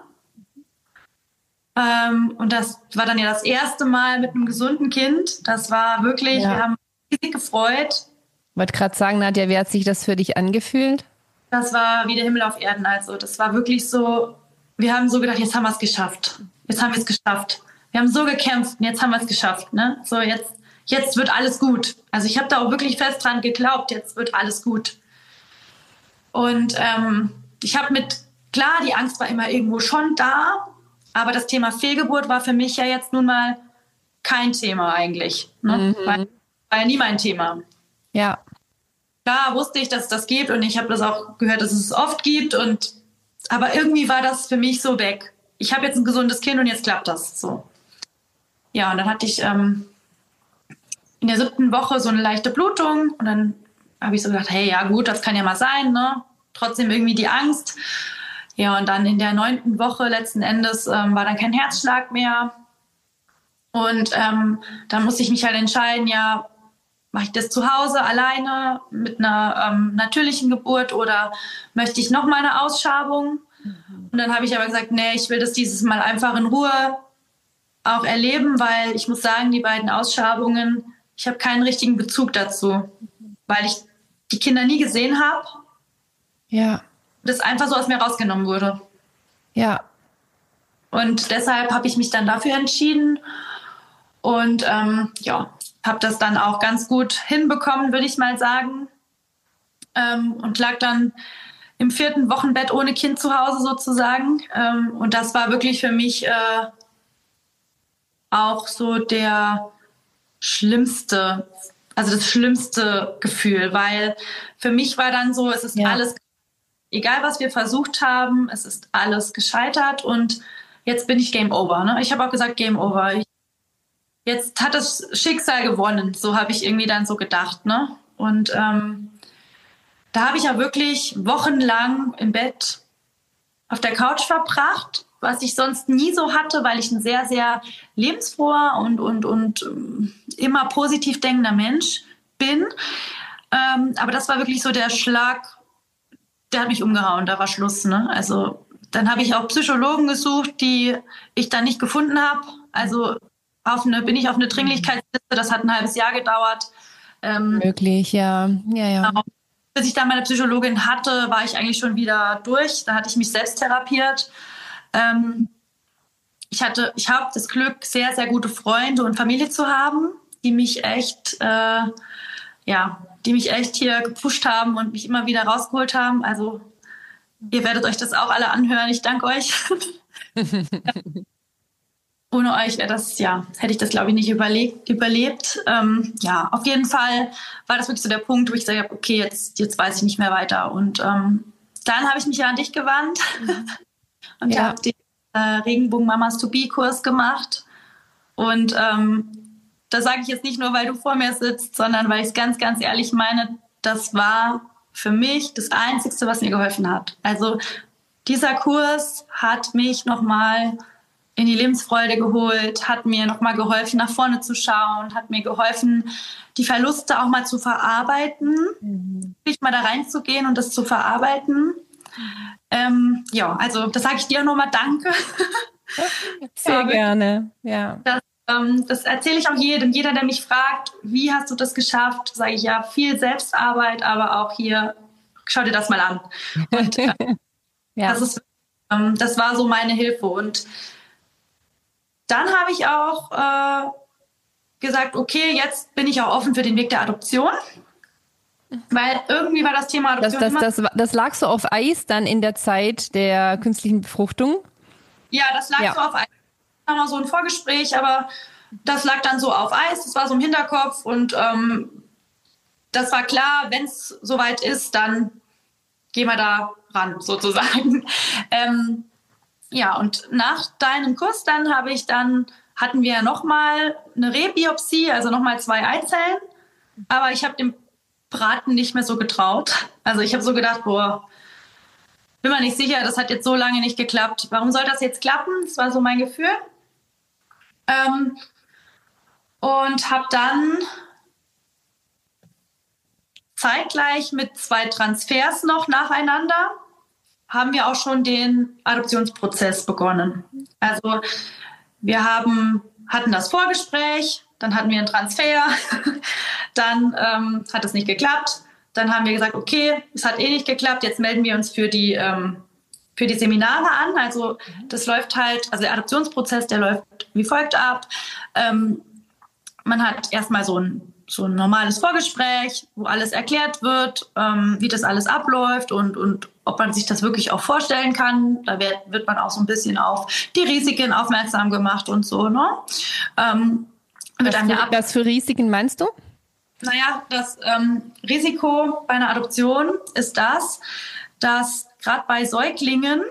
Ähm, und das war dann ja das erste Mal mit einem gesunden Kind. Das war wirklich, ja. wir haben uns riesig gefreut. Ich wollte gerade sagen, Nadja, wie hat sich das für dich angefühlt? Das war wie der Himmel auf Erden. Also das war wirklich so, wir haben so gedacht, jetzt haben wir es geschafft. Jetzt haben wir es geschafft. Wir haben so gekämpft und jetzt haben wir es geschafft. Ne? So jetzt, jetzt wird alles gut. Also ich habe da auch wirklich fest dran geglaubt, jetzt wird alles gut. Und ähm, ich habe mit, klar, die Angst war immer irgendwo schon da, aber das Thema Fehlgeburt war für mich ja jetzt nun mal kein Thema eigentlich. Ne? Mhm. War, war ja nie mein Thema. Ja. Klar wusste ich, dass es das gibt und ich habe das auch gehört, dass es es oft gibt. Und aber irgendwie war das für mich so weg. Ich habe jetzt ein gesundes Kind und jetzt klappt das so. Ja, und dann hatte ich ähm, in der siebten Woche so eine leichte Blutung und dann habe ich so gedacht, hey, ja gut, das kann ja mal sein, ne? Trotzdem irgendwie die Angst. Ja, und dann in der neunten Woche letzten Endes ähm, war dann kein Herzschlag mehr. Und ähm, dann musste ich mich halt entscheiden, ja, mache ich das zu Hause alleine mit einer ähm, natürlichen Geburt oder möchte ich noch mal eine Ausschabung? Mhm. Und dann habe ich aber gesagt, nee, ich will das dieses Mal einfach in Ruhe auch erleben, weil ich muss sagen, die beiden Ausschabungen, ich habe keinen richtigen Bezug dazu, weil ich die Kinder nie gesehen habe. Ja. Das einfach so aus mir rausgenommen wurde. Ja. Und deshalb habe ich mich dann dafür entschieden und ähm, ja, habe das dann auch ganz gut hinbekommen, würde ich mal sagen. Ähm, und lag dann im vierten Wochenbett ohne Kind zu Hause sozusagen. Ähm, und das war wirklich für mich äh, auch so der schlimmste, also das schlimmste Gefühl, weil für mich war dann so, es ist ja. alles, egal was wir versucht haben, es ist alles gescheitert und jetzt bin ich Game Over. Ne? Ich habe auch gesagt, Game Over. Ich, jetzt hat das Schicksal gewonnen, so habe ich irgendwie dann so gedacht. Ne? Und ähm, da habe ich ja wirklich wochenlang im Bett auf der Couch verbracht, was ich sonst nie so hatte, weil ich ein sehr, sehr lebensfroher und, und, und immer positiv denkender Mensch bin. Ähm, aber das war wirklich so der Schlag, der hat mich umgehauen, da war Schluss. Ne? Also dann habe ich auch Psychologen gesucht, die ich dann nicht gefunden habe. Also auf eine, bin ich auf eine Dringlichkeitsliste, das hat ein halbes Jahr gedauert. Ähm, Möglich, ja. ja, ja. Genau. Bis ich dann meine Psychologin hatte, war ich eigentlich schon wieder durch. Da hatte ich mich selbst therapiert. Ähm, ich hatte, ich habe das Glück, sehr, sehr gute Freunde und Familie zu haben, die mich echt, äh, ja, die mich echt hier gepusht haben und mich immer wieder rausgeholt haben. Also ihr werdet euch das auch alle anhören. Ich danke euch. Ohne euch wäre das, ja, hätte ich das, glaube ich, nicht überlebt. überlebt. Ähm, ja, auf jeden Fall war das wirklich so der Punkt, wo ich gesagt habe, okay, jetzt, jetzt weiß ich nicht mehr weiter. Und ähm, dann habe ich mich ja an dich gewandt mhm. und ja. habe den äh, Regenbogen-Mamas-to-Be-Kurs gemacht. Und ähm, das sage ich jetzt nicht nur, weil du vor mir sitzt, sondern weil ich es ganz, ganz ehrlich meine, das war für mich das Einzige, was mir geholfen hat. Also dieser Kurs hat mich nochmal in die Lebensfreude geholt, hat mir nochmal geholfen, nach vorne zu schauen, hat mir geholfen, die Verluste auch mal zu verarbeiten, mhm. wirklich mal da reinzugehen und das zu verarbeiten. Mhm. Ähm, ja, also das sage ich dir nochmal danke. Sehr ja, gerne, ja. Das, ähm, das erzähle ich auch jedem. Jeder, der mich fragt, wie hast du das geschafft, sage ich ja, viel Selbstarbeit, aber auch hier, schau dir das mal an. Und äh, ja. das, ist, ähm, das war so meine Hilfe. Und dann habe ich auch äh, gesagt, okay, jetzt bin ich auch offen für den Weg der Adoption. Weil irgendwie war das Thema Adoption das, das, das, das lag so auf Eis dann in der Zeit der künstlichen Befruchtung? Ja, das lag ja. so auf Eis. Da war so ein Vorgespräch, aber das lag dann so auf Eis. Das war so im Hinterkopf. Und ähm, das war klar, wenn es soweit ist, dann gehen wir da ran, sozusagen. ähm, Ja, und nach deinem Kurs dann habe ich dann, hatten wir nochmal eine Rebiopsie, also nochmal zwei Eizellen. Aber ich habe dem Braten nicht mehr so getraut. Also ich habe so gedacht, boah, bin mir nicht sicher, das hat jetzt so lange nicht geklappt. Warum soll das jetzt klappen? Das war so mein Gefühl. Ähm, und habe dann zeitgleich mit zwei Transfers noch nacheinander haben wir auch schon den Adoptionsprozess begonnen. Also wir haben, hatten das Vorgespräch, dann hatten wir einen Transfer, dann ähm, hat es nicht geklappt. Dann haben wir gesagt, okay, es hat eh nicht geklappt, jetzt melden wir uns für die, ähm, für die Seminare an. Also das läuft halt, also der Adoptionsprozess, der läuft wie folgt ab. Ähm, man hat erstmal so ein so ein normales Vorgespräch, wo alles erklärt wird, ähm, wie das alles abläuft und, und ob man sich das wirklich auch vorstellen kann. Da wird, wird man auch so ein bisschen auf die Risiken aufmerksam gemacht und so. Ne? Ähm, was, für, was für Risiken meinst du? Naja, das ähm, Risiko bei einer Adoption ist das, dass gerade bei Säuglingen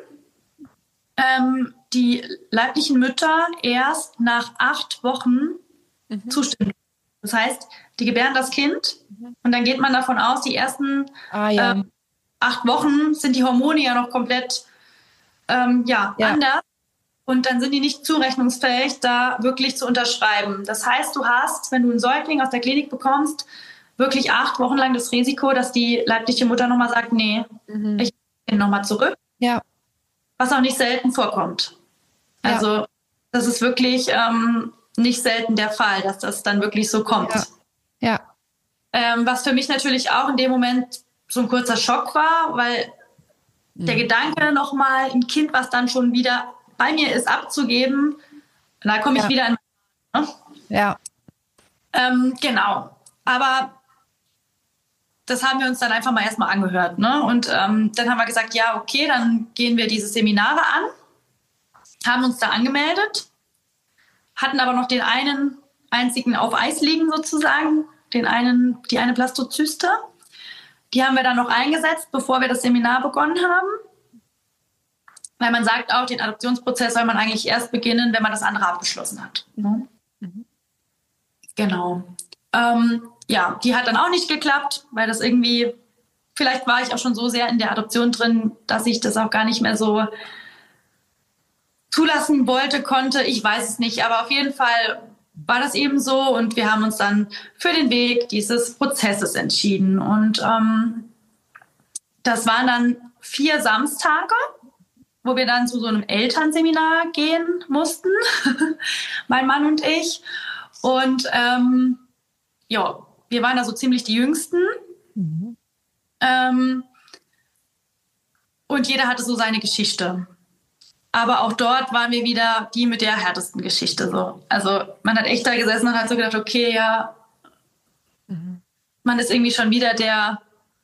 ähm, die leiblichen Mütter erst nach acht Wochen mhm. zustimmen. Das heißt, die gebären das Kind und dann geht man davon aus, die ersten ah, ja. äh, acht Wochen sind die Hormone ja noch komplett ähm, ja, ja. anders und dann sind die nicht zurechnungsfähig, da wirklich zu unterschreiben. Das heißt, du hast, wenn du einen Säugling aus der Klinik bekommst, wirklich acht Wochen lang das Risiko, dass die leibliche Mutter nochmal sagt, nee, mhm. ich bin nochmal zurück. Ja. Was auch nicht selten vorkommt. Also ja. das ist wirklich ähm, nicht selten der Fall, dass das dann wirklich so kommt. Ja. ja. Ähm, was für mich natürlich auch in dem Moment so ein kurzer Schock war, weil mhm. der Gedanke, nochmal ein Kind, was dann schon wieder bei mir ist, abzugeben, da komme ich ja. wieder in... Ne? Ja. Ähm, genau. Aber das haben wir uns dann einfach mal erstmal angehört. Ne? Und ähm, dann haben wir gesagt, ja, okay, dann gehen wir diese Seminare an, haben uns da angemeldet, hatten aber noch den einen einzigen auf Eis liegen sozusagen, den einen, die eine Blastozyste. Die haben wir dann noch eingesetzt, bevor wir das Seminar begonnen haben. Weil man sagt auch, den Adoptionsprozess soll man eigentlich erst beginnen, wenn man das andere abgeschlossen hat. Ne? Mhm. Genau. Ähm, ja, die hat dann auch nicht geklappt, weil das irgendwie vielleicht war ich auch schon so sehr in der Adoption drin, dass ich das auch gar nicht mehr so zulassen wollte, konnte. Ich weiß es nicht, aber auf jeden Fall war das eben so und wir haben uns dann für den Weg dieses Prozesses entschieden. Und ähm, das waren dann vier Samstage, wo wir dann zu so einem Elternseminar gehen mussten, mein Mann und ich. Und ähm, ja, wir waren da so ziemlich die Jüngsten. Mhm. Ähm, und jeder hatte so seine Geschichte. Aber auch dort waren wir wieder die mit der härtesten Geschichte. So. Also man hat echt da gesessen und hat so gedacht, okay, ja, mhm. man ist irgendwie schon wieder der,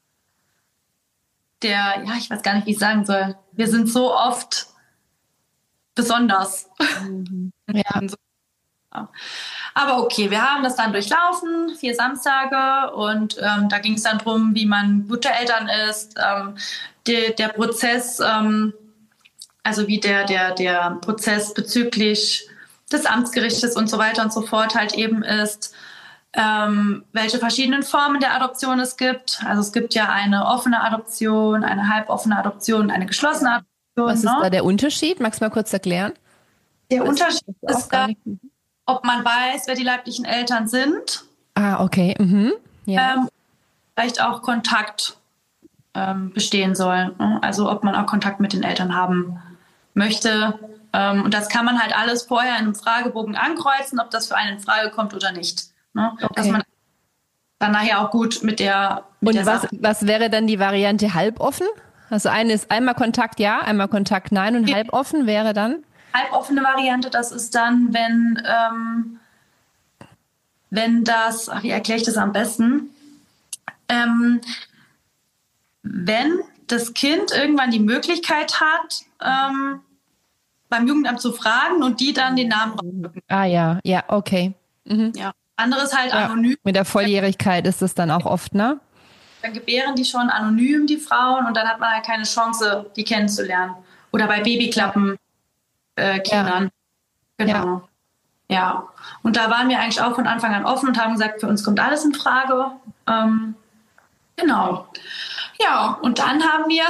der, ja, ich weiß gar nicht, wie ich sagen soll. Wir sind so oft besonders. Mhm. Ja. Ja. Aber okay, wir haben das dann durchlaufen, vier Samstage und ähm, da ging es dann darum, wie man gute Eltern ist, ähm, de, der Prozess, ähm, also wie der, der, der Prozess bezüglich des Amtsgerichtes und so weiter und so fort halt eben ist, ähm, welche verschiedenen Formen der Adoption es gibt. Also es gibt ja eine offene Adoption, eine halboffene Adoption, eine geschlossene Adoption. Was ist ne? da der Unterschied? Magst du mal kurz erklären? Der Was Unterschied ist da, ob man weiß, wer die leiblichen Eltern sind. Ah, okay. Mhm. Ja. Ähm, vielleicht auch Kontakt ähm, bestehen soll. Ne? Also ob man auch Kontakt mit den Eltern haben möchte. Ähm, und das kann man halt alles vorher in einem Fragebogen ankreuzen, ob das für einen in Frage kommt oder nicht. Ne? Okay. Dass man dann nachher auch gut mit der mit Und der was, Sache was wäre dann die Variante halboffen? Also eine ist einmal Kontakt ja, einmal Kontakt nein und halboffen wäre dann? Halboffene Variante, das ist dann, wenn, ähm, wenn das, ach, wie erkläre ich das am besten? Ähm, wenn das Kind irgendwann die Möglichkeit hat, ähm, beim Jugendamt zu fragen und die dann den Namen rausrücken. Ah ja, ja, okay. Mhm. Ja. Anderes halt ja. anonym. Mit der Volljährigkeit ist es dann auch oft, ne? Dann gebären die schon anonym, die Frauen, und dann hat man halt keine Chance, die kennenzulernen. Oder bei Babyklappen. Äh, Kindern. Ja. Genau. Ja. ja. Und da waren wir eigentlich auch von Anfang an offen und haben gesagt, für uns kommt alles in Frage. Ähm, genau. Ja, und dann haben wir,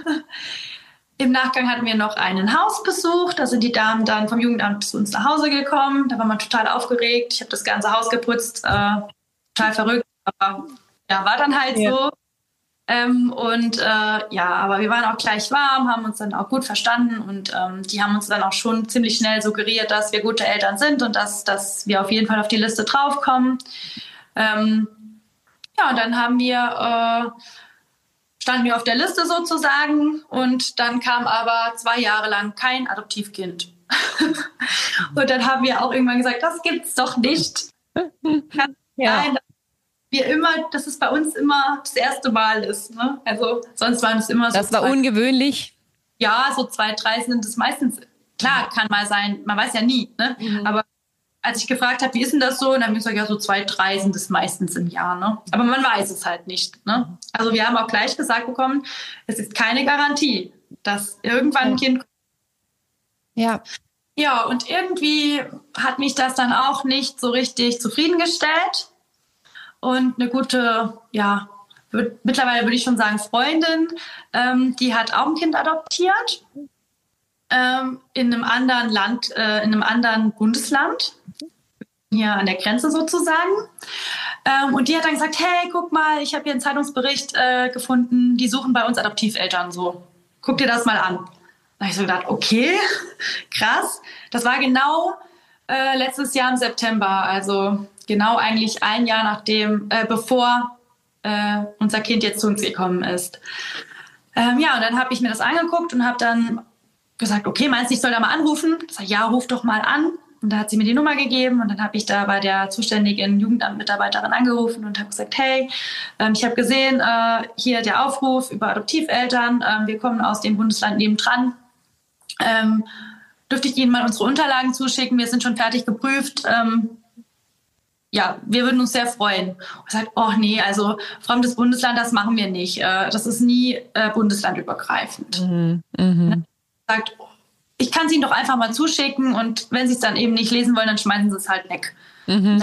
im Nachgang hatten wir noch einen Hausbesuch. Da sind die Damen dann vom Jugendamt zu uns nach Hause gekommen. Da war man total aufgeregt. Ich habe das ganze Haus geputzt. Äh, total verrückt. Aber ja, war dann halt ja. so. Ähm, und äh, ja, aber wir waren auch gleich warm, haben uns dann auch gut verstanden und ähm, die haben uns dann auch schon ziemlich schnell suggeriert, dass wir gute Eltern sind und dass, dass wir auf jeden Fall auf die Liste draufkommen. Ähm, ja, und dann haben wir, äh, standen wir auf der Liste sozusagen und dann kam aber zwei Jahre lang kein Adoptivkind. Und dann haben wir auch irgendwann gesagt, das gibt's doch nicht. Kann ja. sein, wir immer, dass es bei uns immer das erste Mal ist. Ne? Also sonst waren es immer so. Das war zwei, ungewöhnlich. Ja, so zwei, drei sind es meistens. Klar, kann mal sein, man weiß ja nie. Ne? Mhm. Aber als ich gefragt habe, wie ist denn das so, und dann haben wir gesagt, ja, so zwei, drei sind es meistens im Jahr. Ne? Aber man weiß es halt nicht. Ne? Also wir haben auch gleich gesagt bekommen, es ist keine Garantie, dass irgendwann ein Kind kommt. Ja. Ja, und irgendwie hat mich das dann auch nicht so richtig zufriedengestellt. Und eine gute, ja, würd, mittlerweile würde ich schon sagen, Freundin, ähm, die hat auch ein Kind adoptiert ähm, in einem anderen Land, äh, in einem anderen Bundesland, hier an der Grenze sozusagen. Ähm, und die hat dann gesagt, hey, guck mal, ich habe hier einen Zeitungsbericht äh, gefunden, die suchen bei uns Adoptiveltern so. Guck dir das mal an. Da habe ich so gedacht, okay, krass. Das war genau äh, letztes Jahr im September, also genau eigentlich ein Jahr nachdem, äh, bevor äh, unser Kind jetzt zu uns gekommen ist. Ähm, ja, und dann habe ich mir das angeguckt und habe dann gesagt, okay, meinst du, ich soll da mal anrufen? Ich sage, ja, ruf doch mal an. Und da hat sie mir die Nummer gegeben und dann habe ich da bei der zuständigen Jugendamtmitarbeiterin angerufen und habe gesagt, hey, ähm, ich habe gesehen, äh, hier der Aufruf über Adoptiveltern, ähm, wir kommen aus dem Bundesland nebendran. Ähm, dürfte ich Ihnen mal unsere Unterlagen zuschicken? Wir sind schon fertig geprüft. Ähm, Ja, wir würden uns sehr freuen. Und sagt, oh nee, also fremdes Bundesland, das machen wir nicht. Das ist nie äh, bundeslandübergreifend. Mhm. Mhm. Sagt, ich kann es Ihnen doch einfach mal zuschicken und wenn Sie es dann eben nicht lesen wollen, dann schmeißen Sie es halt weg. Mhm. Dann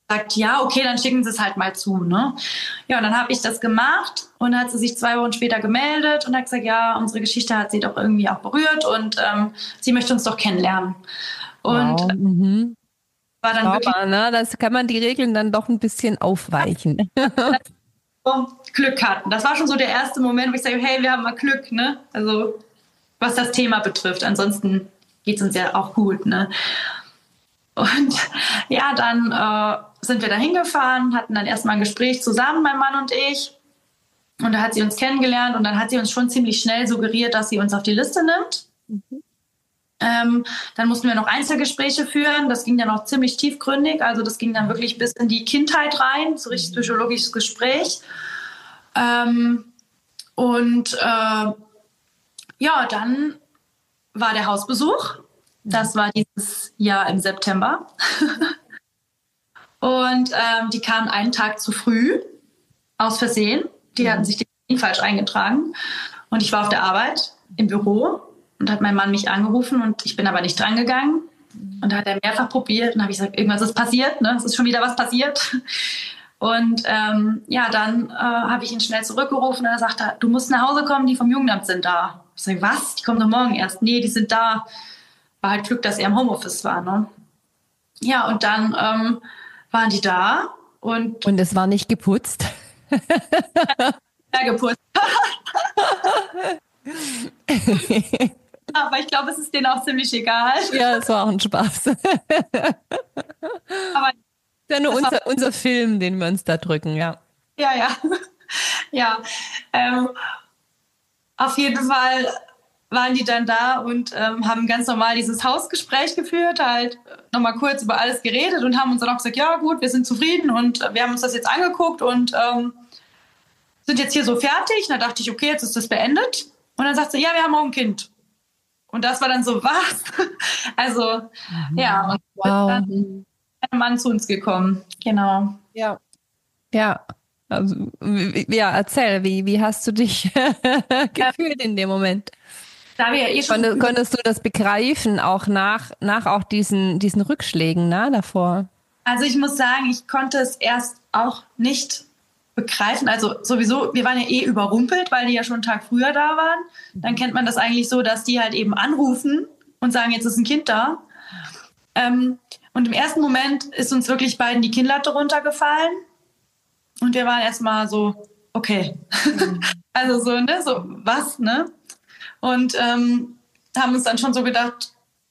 sagt, ja, okay, dann schicken Sie es halt mal zu. Ne? Ja, und dann habe ich das gemacht und dann hat sie sich zwei Wochen später gemeldet und hat gesagt, ja, unsere Geschichte hat sie doch irgendwie auch berührt und ähm, sie möchte uns doch kennenlernen. Und wow. mhm. war dann Schaubar, wirklich, ne? Das kann man die Regeln dann doch ein bisschen aufweichen. Glück hatten. Das war schon so der erste Moment, wo ich sage, hey, wir haben mal Glück, ne? Also was das Thema betrifft. Ansonsten geht es uns ja auch gut, ne? Und ja, dann äh, sind wir da hingefahren, hatten dann erstmal ein Gespräch zusammen, mein Mann und ich. Und da hat sie uns kennengelernt und dann hat sie uns schon ziemlich schnell suggeriert, dass sie uns auf die Liste nimmt. Mhm. Ähm, dann mussten wir noch Einzelgespräche führen. Das ging dann auch ziemlich tiefgründig. Also das ging dann wirklich bis in die Kindheit rein, so richtig psychologisches Gespräch. Ähm, und äh, ja, dann war der Hausbesuch. Das war dieses Jahr im September. Und ähm, die kamen einen Tag zu früh, aus Versehen. Die hatten sich den Termin falsch eingetragen. Und ich war auf der Arbeit im Büro. Und hat mein Mann mich angerufen und ich bin aber nicht dran gegangen. Und da hat er mehrfach probiert und habe ich gesagt, irgendwas ist passiert, ne? Es ist schon wieder was passiert. Und ähm, ja, dann äh, habe ich ihn schnell zurückgerufen und er sagte, du musst nach Hause kommen, die vom Jugendamt sind da. Ich sage, was? Die kommen doch morgen erst. Nee, die sind da. War halt Glück, dass er im Homeoffice war. Ne? Ja, und dann ähm, waren die da. Und, und es war nicht geputzt? Ja, geputzt. Aber ich glaube, es ist denen auch ziemlich egal. Ja, es war auch ein Spaß. Aber ja, nur unser, unser Film, den wir uns da drücken, ja. Ja, ja. Ja. Ähm, auf jeden Fall waren die dann da und ähm, haben ganz normal dieses Hausgespräch geführt, halt nochmal kurz über alles geredet und haben uns dann auch gesagt, ja gut, wir sind zufrieden und wir haben uns das jetzt angeguckt und ähm, sind jetzt hier so fertig. Und da dachte ich, okay, jetzt ist das beendet. Und dann sagt sie, ja, wir haben auch ein Kind. Und das war dann so, was? Also, mhm. ja, und wow. dann ist ein Mann zu uns gekommen. Genau. Ja. Ja. Also, ja, erzähl, wie, wie hast du dich gefühlt in dem Moment? Da wir ja eh schon Konntest, konntest du das begreifen, auch nach, nach auch diesen, diesen Rückschlägen, ne, davor? Also ich muss sagen, ich konnte es erst auch nicht begreifen. Also sowieso, wir waren ja eh überrumpelt, weil die ja schon einen Tag früher da waren. Dann kennt man das eigentlich so, dass die halt eben anrufen und sagen, jetzt ist ein Kind da. Ähm, und im ersten Moment ist uns wirklich beiden die Kinnlatte runtergefallen. Und wir waren erstmal so, okay. Mhm. Also so, ne, so, was, ne? Und ähm, haben uns dann schon so gedacht,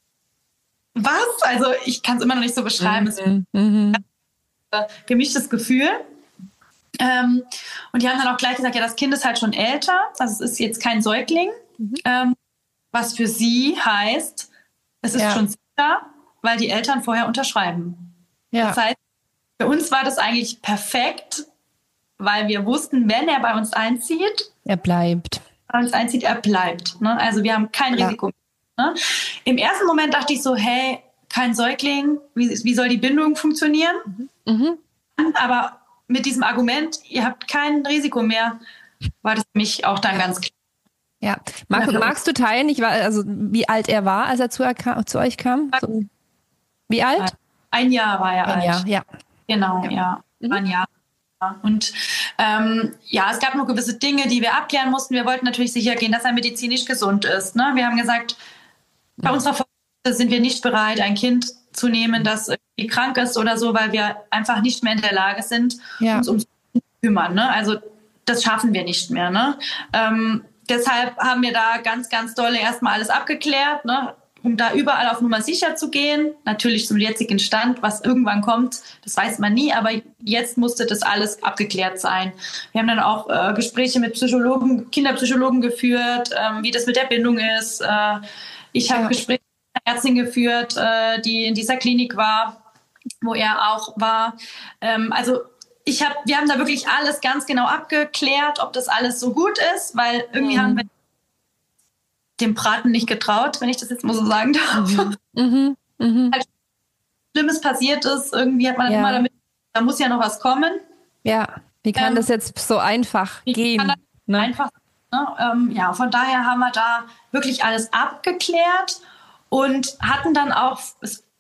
was? Also ich kann es immer noch nicht so beschreiben. Es mhm. mhm. ist ein gemischtes Gefühl. Ähm, und die haben dann auch gleich gesagt, ja, das Kind ist halt schon älter, also es ist jetzt kein Säugling, mhm. ähm, was für sie heißt, es ist ja. schon sicher, weil die Eltern vorher unterschreiben. Ja. Das heißt, für uns war das eigentlich perfekt, weil wir wussten, wenn er bei uns einzieht, er bleibt. Bei uns einzieht, er bleibt. Ne? Also wir haben kein ja. Risiko. Ne? Im ersten Moment dachte ich so, hey, kein Säugling, wie, wie soll die Bindung funktionieren? Mhm. Aber mit diesem Argument, ihr habt kein Risiko mehr, war das für mich auch dann ganz klar. Ja, Mag, magst du teilen, ich war, also wie alt er war, als er zu, zu euch kam? So, wie alt? Ein Jahr war er Ein alt. Jahr, ja. Genau, ja. ja. Mhm. Ein Jahr. Und ähm, ja, es gab nur gewisse Dinge, die wir abklären mussten. Wir wollten natürlich sicher gehen, dass er medizinisch gesund ist. Ne? Wir haben gesagt, bei unserer Vorsorge sind wir nicht bereit, ein Kind zu nehmen, das irgendwie krank ist oder so, weil wir einfach nicht mehr in der Lage sind, ja. uns um zu kümmern. Ne? Also das schaffen wir nicht mehr. Ne? Ähm, deshalb haben wir da ganz, ganz dolle erstmal alles abgeklärt, ne? Um da überall auf Nummer sicher zu gehen. Natürlich zum jetzigen Stand, was irgendwann kommt, das weiß man nie, aber jetzt musste das alles abgeklärt sein. Wir haben dann auch äh, Gespräche mit Psychologen, Kinderpsychologen geführt, ähm, wie das mit der Bindung ist. Äh, ich habe ja. Gespräche mit einer Ärztin geführt, äh, die in dieser Klinik war, wo er auch war. Ähm, also ich hab, wir haben da wirklich alles ganz genau abgeklärt, ob das alles so gut ist, weil irgendwie mhm. haben wir dem Braten nicht getraut, wenn ich das jetzt mal so sagen darf. Mhm. Mhm. Mhm. Als Schlimmes passiert ist, irgendwie hat man ja. immer damit, da muss ja noch was kommen. Ja, wie kann ähm, das jetzt so einfach gehen? Kann das ne? einfach, ne? Ähm, ja, von daher haben wir da wirklich alles abgeklärt und hatten dann auch, es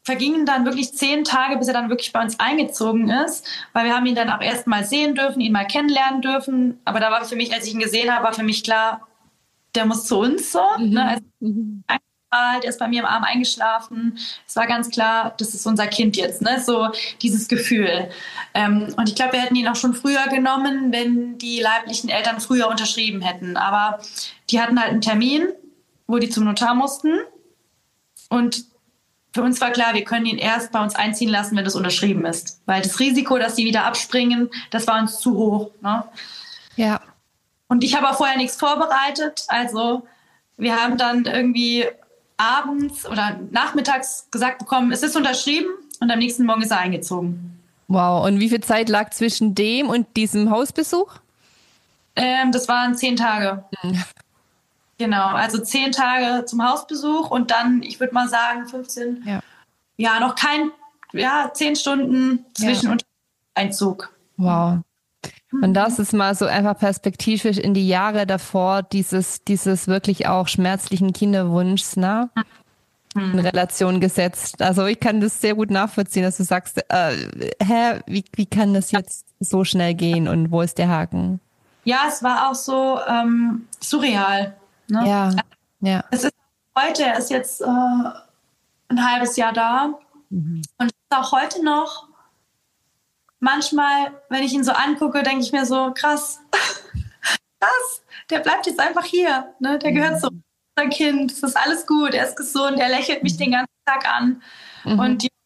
vergingen dann wirklich zehn Tage, bis er dann wirklich bei uns eingezogen ist, weil wir haben ihn dann auch erst mal sehen dürfen, ihn mal kennenlernen dürfen. Aber da war für mich, als ich ihn gesehen habe, war für mich klar, der muss zu uns so. Mhm. Ne? Also, mhm. Der ist bei mir im Arm eingeschlafen. Es war ganz klar, das ist unser Kind jetzt, ne? So dieses Gefühl. Ähm, und ich glaube, wir hätten ihn auch schon früher genommen, wenn die leiblichen Eltern früher unterschrieben hätten. Aber die hatten halt einen Termin, wo die zum Notar mussten. Und für uns war klar, wir können ihn erst bei uns einziehen lassen, wenn das unterschrieben ist. Weil das Risiko, dass die wieder abspringen, das war uns zu hoch. Ne? Ja. Und ich habe auch vorher nichts vorbereitet. Also wir haben dann irgendwie abends oder nachmittags gesagt bekommen, es ist unterschrieben, und am nächsten Morgen ist er eingezogen. Wow, und wie viel Zeit lag zwischen dem und diesem Hausbesuch? Ähm, das waren zehn Tage. Mhm. Genau, also zehn Tage zum Hausbesuch und dann, ich würde mal sagen, fünfzehn, ja, ja noch kein, ja, zehn Stunden zwischen ja. Einzug. Wow. Und das ist mal so einfach perspektivisch in die Jahre davor, dieses, dieses wirklich auch schmerzlichen Kinderwunschs, ne? Mhm. In Relation gesetzt. Also ich kann das sehr gut nachvollziehen, dass du sagst, äh, hä, wie, wie kann das jetzt so schnell gehen und wo ist der Haken? Ja, es war auch so ähm, surreal. Ne? Ja, ja. Es ist heute, er ist jetzt äh, ein halbes Jahr da, mhm. und es ist auch heute noch. Manchmal, wenn ich ihn so angucke, denke ich mir so, krass, krass, der bleibt jetzt einfach hier. Ne? Der gehört zu unser Kind, es ist alles gut, er ist gesund, er lächelt mich den ganzen Tag an. Mhm. Und, die,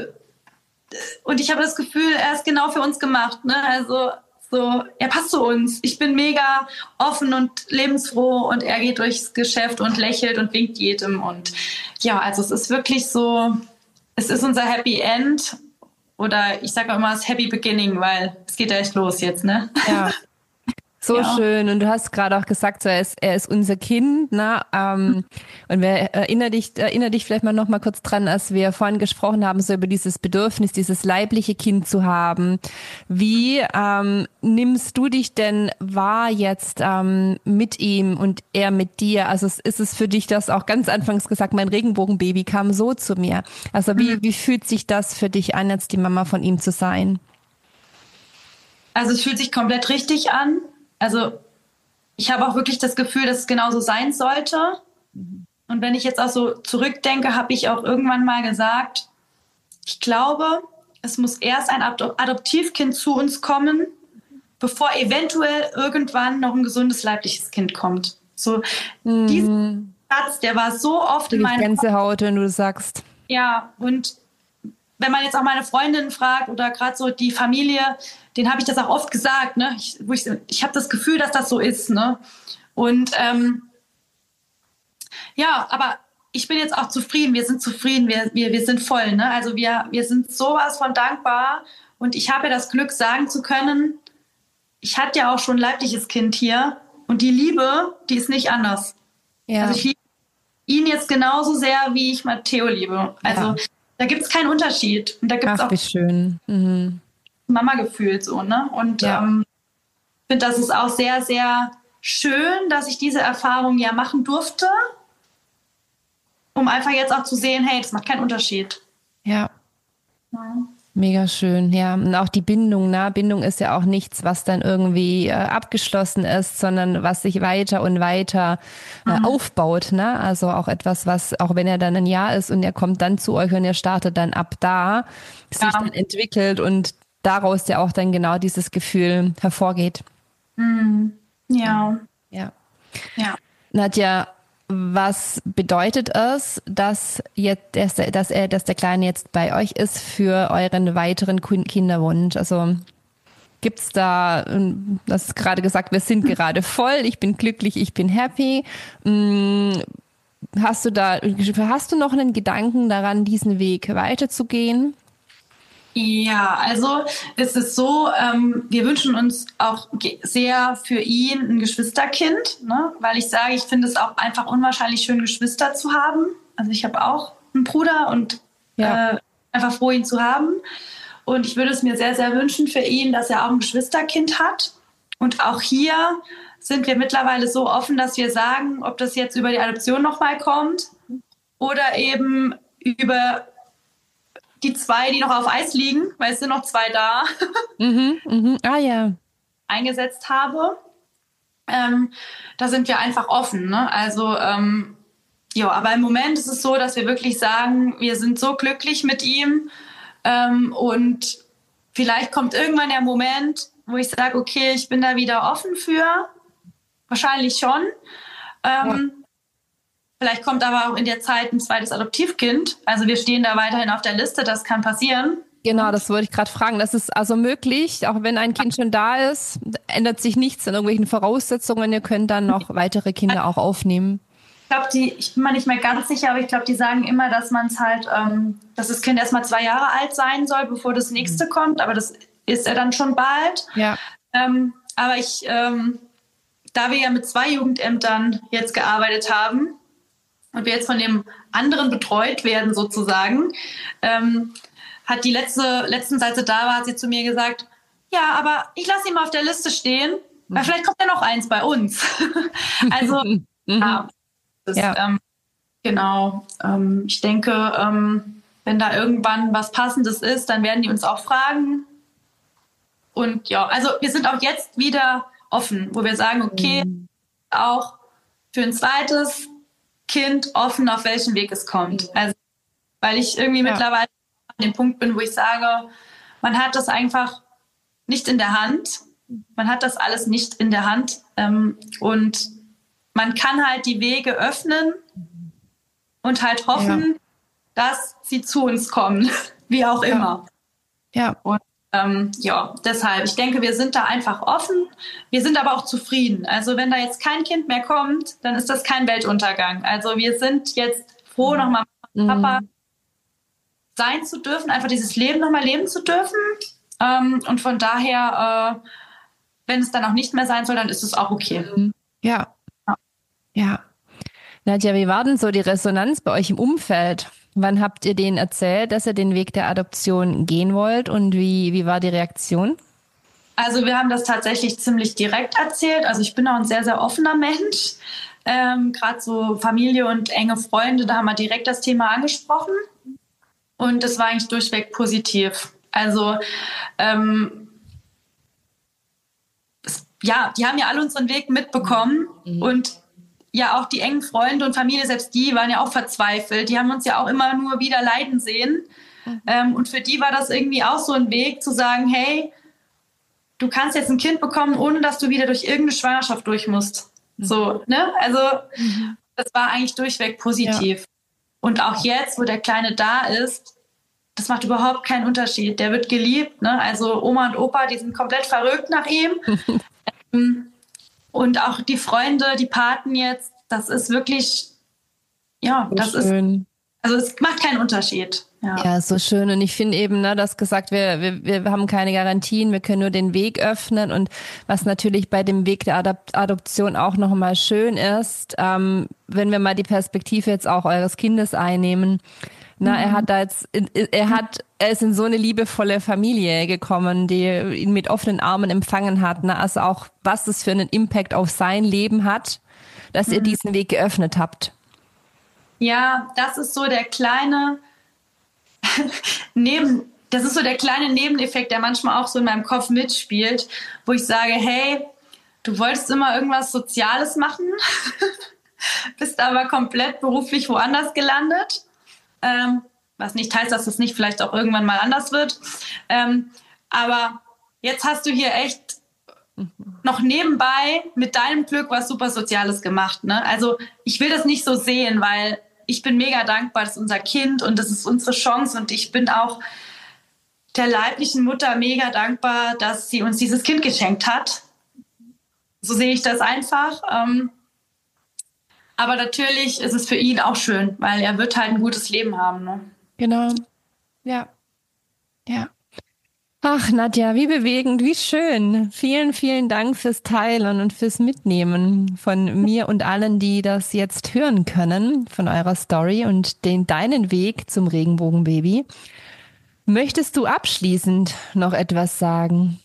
und ich habe das Gefühl, er ist genau für uns gemacht. Ne? Also so, er passt zu uns. Ich bin mega offen und lebensfroh und er geht durchs Geschäft und lächelt und winkt jedem. Und ja, also es ist wirklich so, es ist unser Happy End. Oder ich sage auch immer, es Happy Beginning, weil es geht ja echt los jetzt, ne? Ja, so ja. Schön. Und du hast gerade auch gesagt, so, er, ist, er ist unser Kind, ne? Ähm, und wer erinner dich, erinner dich vielleicht mal noch mal kurz dran, als wir vorhin gesprochen haben, so über dieses Bedürfnis, dieses leibliche Kind zu haben. Wie ähm, nimmst du dich denn wahr jetzt ähm, mit ihm und er mit dir? Also ist es für dich, das auch ganz anfangs gesagt, mein Regenbogenbaby kam so zu mir. Also wie, mhm. wie fühlt sich das für dich an, jetzt die Mama von ihm zu sein? Also es fühlt sich komplett richtig an. Also ich habe auch wirklich das Gefühl, dass es genauso sein sollte. Und wenn ich jetzt auch so zurückdenke, habe ich auch irgendwann mal gesagt, ich glaube, es muss erst ein Adoptivkind zu uns kommen, bevor eventuell irgendwann noch ein gesundes leibliches Kind kommt. So, mhm. Dieser Satz, der war so oft in meiner Gänsehaut, wenn du das sagst. Ja, und wenn man jetzt auch meine Freundinnen fragt oder gerade so die Familie, denen habe ich das auch oft gesagt, ne? Ich, wo ich, ich habe das Gefühl, dass das so ist, ne? Und ähm, ja, aber ich bin jetzt auch zufrieden. Wir sind zufrieden, wir, wir, wir sind voll, ne? Also wir, wir sind sowas von dankbar und ich habe ja das Glück, sagen zu können, ich hatte ja auch schon ein leibliches Kind hier und die Liebe, die ist nicht anders. Ja. Also ich liebe ihn jetzt genauso sehr, wie ich Matteo liebe. Also ja. Da gibt es keinen Unterschied. Und da gibt es auch wie schön. Mhm. Mama-Gefühl so, ne? Und ja. ähm, ich finde, das ist auch sehr, sehr schön, dass ich diese Erfahrung ja machen durfte, um einfach jetzt auch zu sehen, hey, das macht keinen Unterschied. Ja. ja. Mega schön, ja. Und auch die Bindung, ne? Bindung ist ja auch nichts, was dann irgendwie äh, abgeschlossen ist, sondern was sich weiter und weiter äh, mhm. aufbaut, ne? Also auch etwas, was, auch wenn er dann ein Jahr ist und er kommt dann zu euch und er startet dann ab da, ja. sich dann entwickelt und daraus ja auch dann genau dieses Gefühl hervorgeht. Mhm. Ja. Ja. Ja. Nadja, was bedeutet es, dass jetzt, dass, dass er, dass der Kleine jetzt bei euch ist für euren weiteren Kinderwunsch? Also gibt's da, du hast gerade gesagt, wir sind gerade voll, ich bin glücklich, ich bin happy. Hast du da, hast du noch einen Gedanken daran, diesen Weg weiterzugehen? Ja, also es ist so, ähm, wir wünschen uns auch sehr für ihn ein Geschwisterkind, ne? Weil ich sage, ich finde es auch einfach unwahrscheinlich schön, Geschwister zu haben. Also ich habe auch einen Bruder und ja. äh, einfach froh, ihn zu haben. Und ich würde es mir sehr, sehr wünschen für ihn, dass er auch ein Geschwisterkind hat. Und auch hier sind wir mittlerweile so offen, dass wir sagen, ob das jetzt über die Adoption nochmal kommt oder eben über die zwei, die noch auf Eis liegen, weil es sind noch zwei da, Mhm, mhm. Ah ja. eingesetzt habe. Ähm, da sind wir einfach offen. Ne? Also ähm, ja, aber im Moment ist es so, dass wir wirklich sagen, wir sind so glücklich mit ihm ähm, und vielleicht kommt irgendwann der Moment, wo ich sage, okay, ich bin da wieder offen für. Wahrscheinlich schon. Ja. Ähm, vielleicht kommt aber auch in der Zeit ein zweites Adoptivkind. Also wir stehen da weiterhin auf der Liste, das kann passieren. Genau, das wollte ich gerade fragen. Das ist also möglich, auch wenn ein Kind schon da ist, ändert sich nichts an irgendwelchen Voraussetzungen. Ihr könnt dann noch weitere Kinder auch aufnehmen. Ich glaube, die, ich bin mir nicht mehr ganz sicher, aber ich glaube, die sagen immer, dass man es halt, ähm, dass das Kind erst mal zwei Jahre alt sein soll, bevor das nächste kommt. Aber das ist er dann schon bald. Ja. Ähm, aber ich, ähm, da wir ja mit zwei Jugendämtern jetzt gearbeitet haben und wir jetzt von dem anderen betreut werden sozusagen, ähm, hat die letzte, letztens, als sie da war, hat sie zu mir gesagt, ja, aber ich lasse ihn mal auf der Liste stehen, weil vielleicht kommt ja noch eins bei uns. Also, Mhm. ja, das, Ja. ähm, genau. Ähm, ich denke, ähm, wenn da irgendwann was Passendes ist, dann werden die uns auch fragen. Und ja, also wir sind auch jetzt wieder offen, wo wir sagen, okay, Mhm. auch für ein zweites Kind offen, auf welchen Weg es kommt. Also, weil ich irgendwie Ja. mittlerweile an dem Punkt bin, wo ich sage, man hat das einfach nicht in der Hand. Man hat das alles nicht in der Hand. Ähm, und man kann halt die Wege öffnen und halt hoffen, Ja. dass sie zu uns kommen, wie auch Ja. immer. Ja. Und ähm, ja, deshalb, ich denke, wir sind da einfach offen. Wir sind aber auch zufrieden. Also wenn da jetzt kein Kind mehr kommt, dann ist das kein Weltuntergang. Also wir sind jetzt froh, nochmal Papa Mhm. sein zu dürfen, einfach dieses Leben nochmal leben zu dürfen. Ähm, und von daher, äh, wenn es dann auch nicht mehr sein soll, dann ist es auch okay. Ja. Ja. Nadja, wie war denn so die Resonanz bei euch im Umfeld? Wann habt ihr denen erzählt, dass ihr den Weg der Adoption gehen wollt und wie, wie war die Reaktion? Also wir haben das tatsächlich ziemlich direkt erzählt. Also ich bin auch ein sehr, sehr offener Mensch. Ähm, Gerade so Familie und enge Freunde, da haben wir direkt das Thema angesprochen. Und das war eigentlich durchweg positiv. Also ähm, es, ja, die haben ja alle unseren Weg mitbekommen. Mhm. Und ja, auch die engen Freunde und Familie, selbst die waren ja auch verzweifelt. Die haben uns ja auch immer nur wieder leiden sehen. Mhm. Ähm, und für die war das irgendwie auch so ein Weg zu sagen, hey, du kannst jetzt ein Kind bekommen, ohne dass du wieder durch irgendeine Schwangerschaft durch musst. Mhm. So, ne? Also, mhm. das war eigentlich durchweg positiv. Ja. Und auch jetzt, wo der Kleine da ist, das macht überhaupt keinen Unterschied. Der wird geliebt, ne? Also Oma und Opa, die sind komplett verrückt nach ihm. Und auch die Freunde, die Paten jetzt, das ist wirklich, ja, so das schön. ist, also es macht keinen Unterschied. Ja. Ja, so schön. Und ich finde eben, ne, dass gesagt, wir, wir, wir haben keine Garantien, wir können nur den Weg öffnen. Und was natürlich bei dem Weg der Adop- Adoption auch nochmal schön ist, ähm, wenn wir mal die Perspektive jetzt auch eures Kindes einnehmen. Na, mhm. er hat da jetzt, er hat, er ist in so eine liebevolle Familie gekommen, die ihn mit offenen Armen empfangen hat. Ne? Also auch, was das für einen Impact auf sein Leben hat, dass mhm. ihr diesen Weg geöffnet habt. Ja, das ist so der kleine Neben, das ist so der kleine Nebeneffekt, der manchmal auch so in meinem Kopf mitspielt, wo ich sage, hey, du wolltest immer irgendwas Soziales machen, bist aber komplett beruflich woanders gelandet, ähm, was nicht heißt, dass es nicht vielleicht auch irgendwann mal anders wird, ähm, aber jetzt hast du hier echt noch nebenbei mit deinem Glück was super Soziales gemacht, ne? Also ich will das nicht so sehen, weil ich bin mega dankbar, das ist unser Kind und das ist unsere Chance und ich bin auch der leiblichen Mutter mega dankbar, dass sie uns dieses Kind geschenkt hat. So sehe ich das einfach. Aber natürlich ist es für ihn auch schön, weil er wird halt ein gutes Leben haben. Ne? Genau. Ja. Ja. Ach, Nadja, wie bewegend, wie schön. Vielen, vielen Dank fürs Teilen und fürs Mitnehmen von mir und allen, die das jetzt hören können, von eurer Story und den deinen Weg zum Regenbogenbaby. Möchtest du abschließend noch etwas sagen?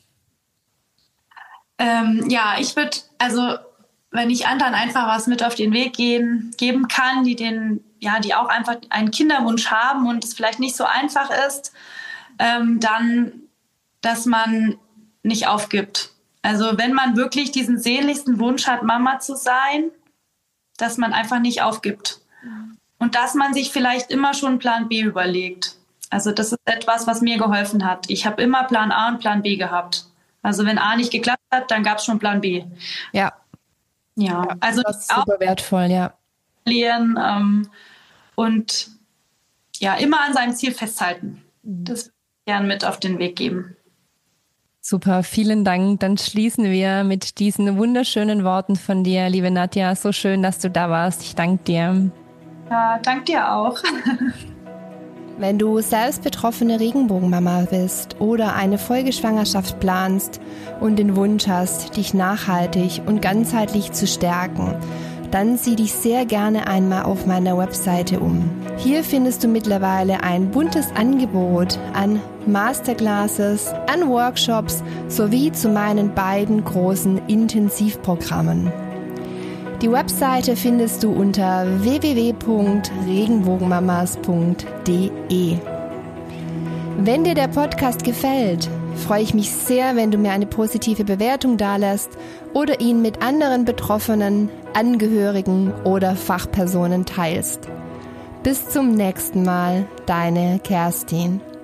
Ähm, ja, ich würde, also wenn ich anderen einfach was mit auf den Weg gehen, geben kann, die den ja, die auch einfach einen Kinderwunsch haben und es vielleicht nicht so einfach ist, ähm, dann, dass man nicht aufgibt. Also wenn man wirklich diesen sehnlichsten Wunsch hat, Mama zu sein, dass man einfach nicht aufgibt. Und dass man sich vielleicht immer schon Plan B überlegt. Also das ist etwas, was mir geholfen hat. Ich habe immer Plan A und Plan B gehabt. Also wenn A nicht geklappt hat, dann gab es schon Plan B. Ja. Ja, ja also das ist super wertvoll, ja. Ähm, und ja, immer an seinem Ziel festhalten. Das würde ich gerne mit auf den Weg geben. Super, vielen Dank. Dann schließen wir mit diesen wunderschönen Worten von dir, liebe Nadja. So schön, dass du da warst. Ich danke dir. Ja, danke dir auch. Wenn du selbst betroffene Regenbogenmama bist oder eine Folgeschwangerschaft planst und den Wunsch hast, dich nachhaltig und ganzheitlich zu stärken, dann sieh dich sehr gerne einmal auf meiner Webseite um. Hier findest du mittlerweile ein buntes Angebot an Masterclasses, an Workshops sowie zu meinen beiden großen Intensivprogrammen. Die Webseite findest du unter w w w punkt regenbogenmamas punkt d e. Wenn dir der Podcast gefällt, freue ich mich sehr, wenn du mir eine positive Bewertung dalässt oder ihn mit anderen Betroffenen, Angehörigen oder Fachpersonen teilst. Bis zum nächsten Mal, deine Kerstin.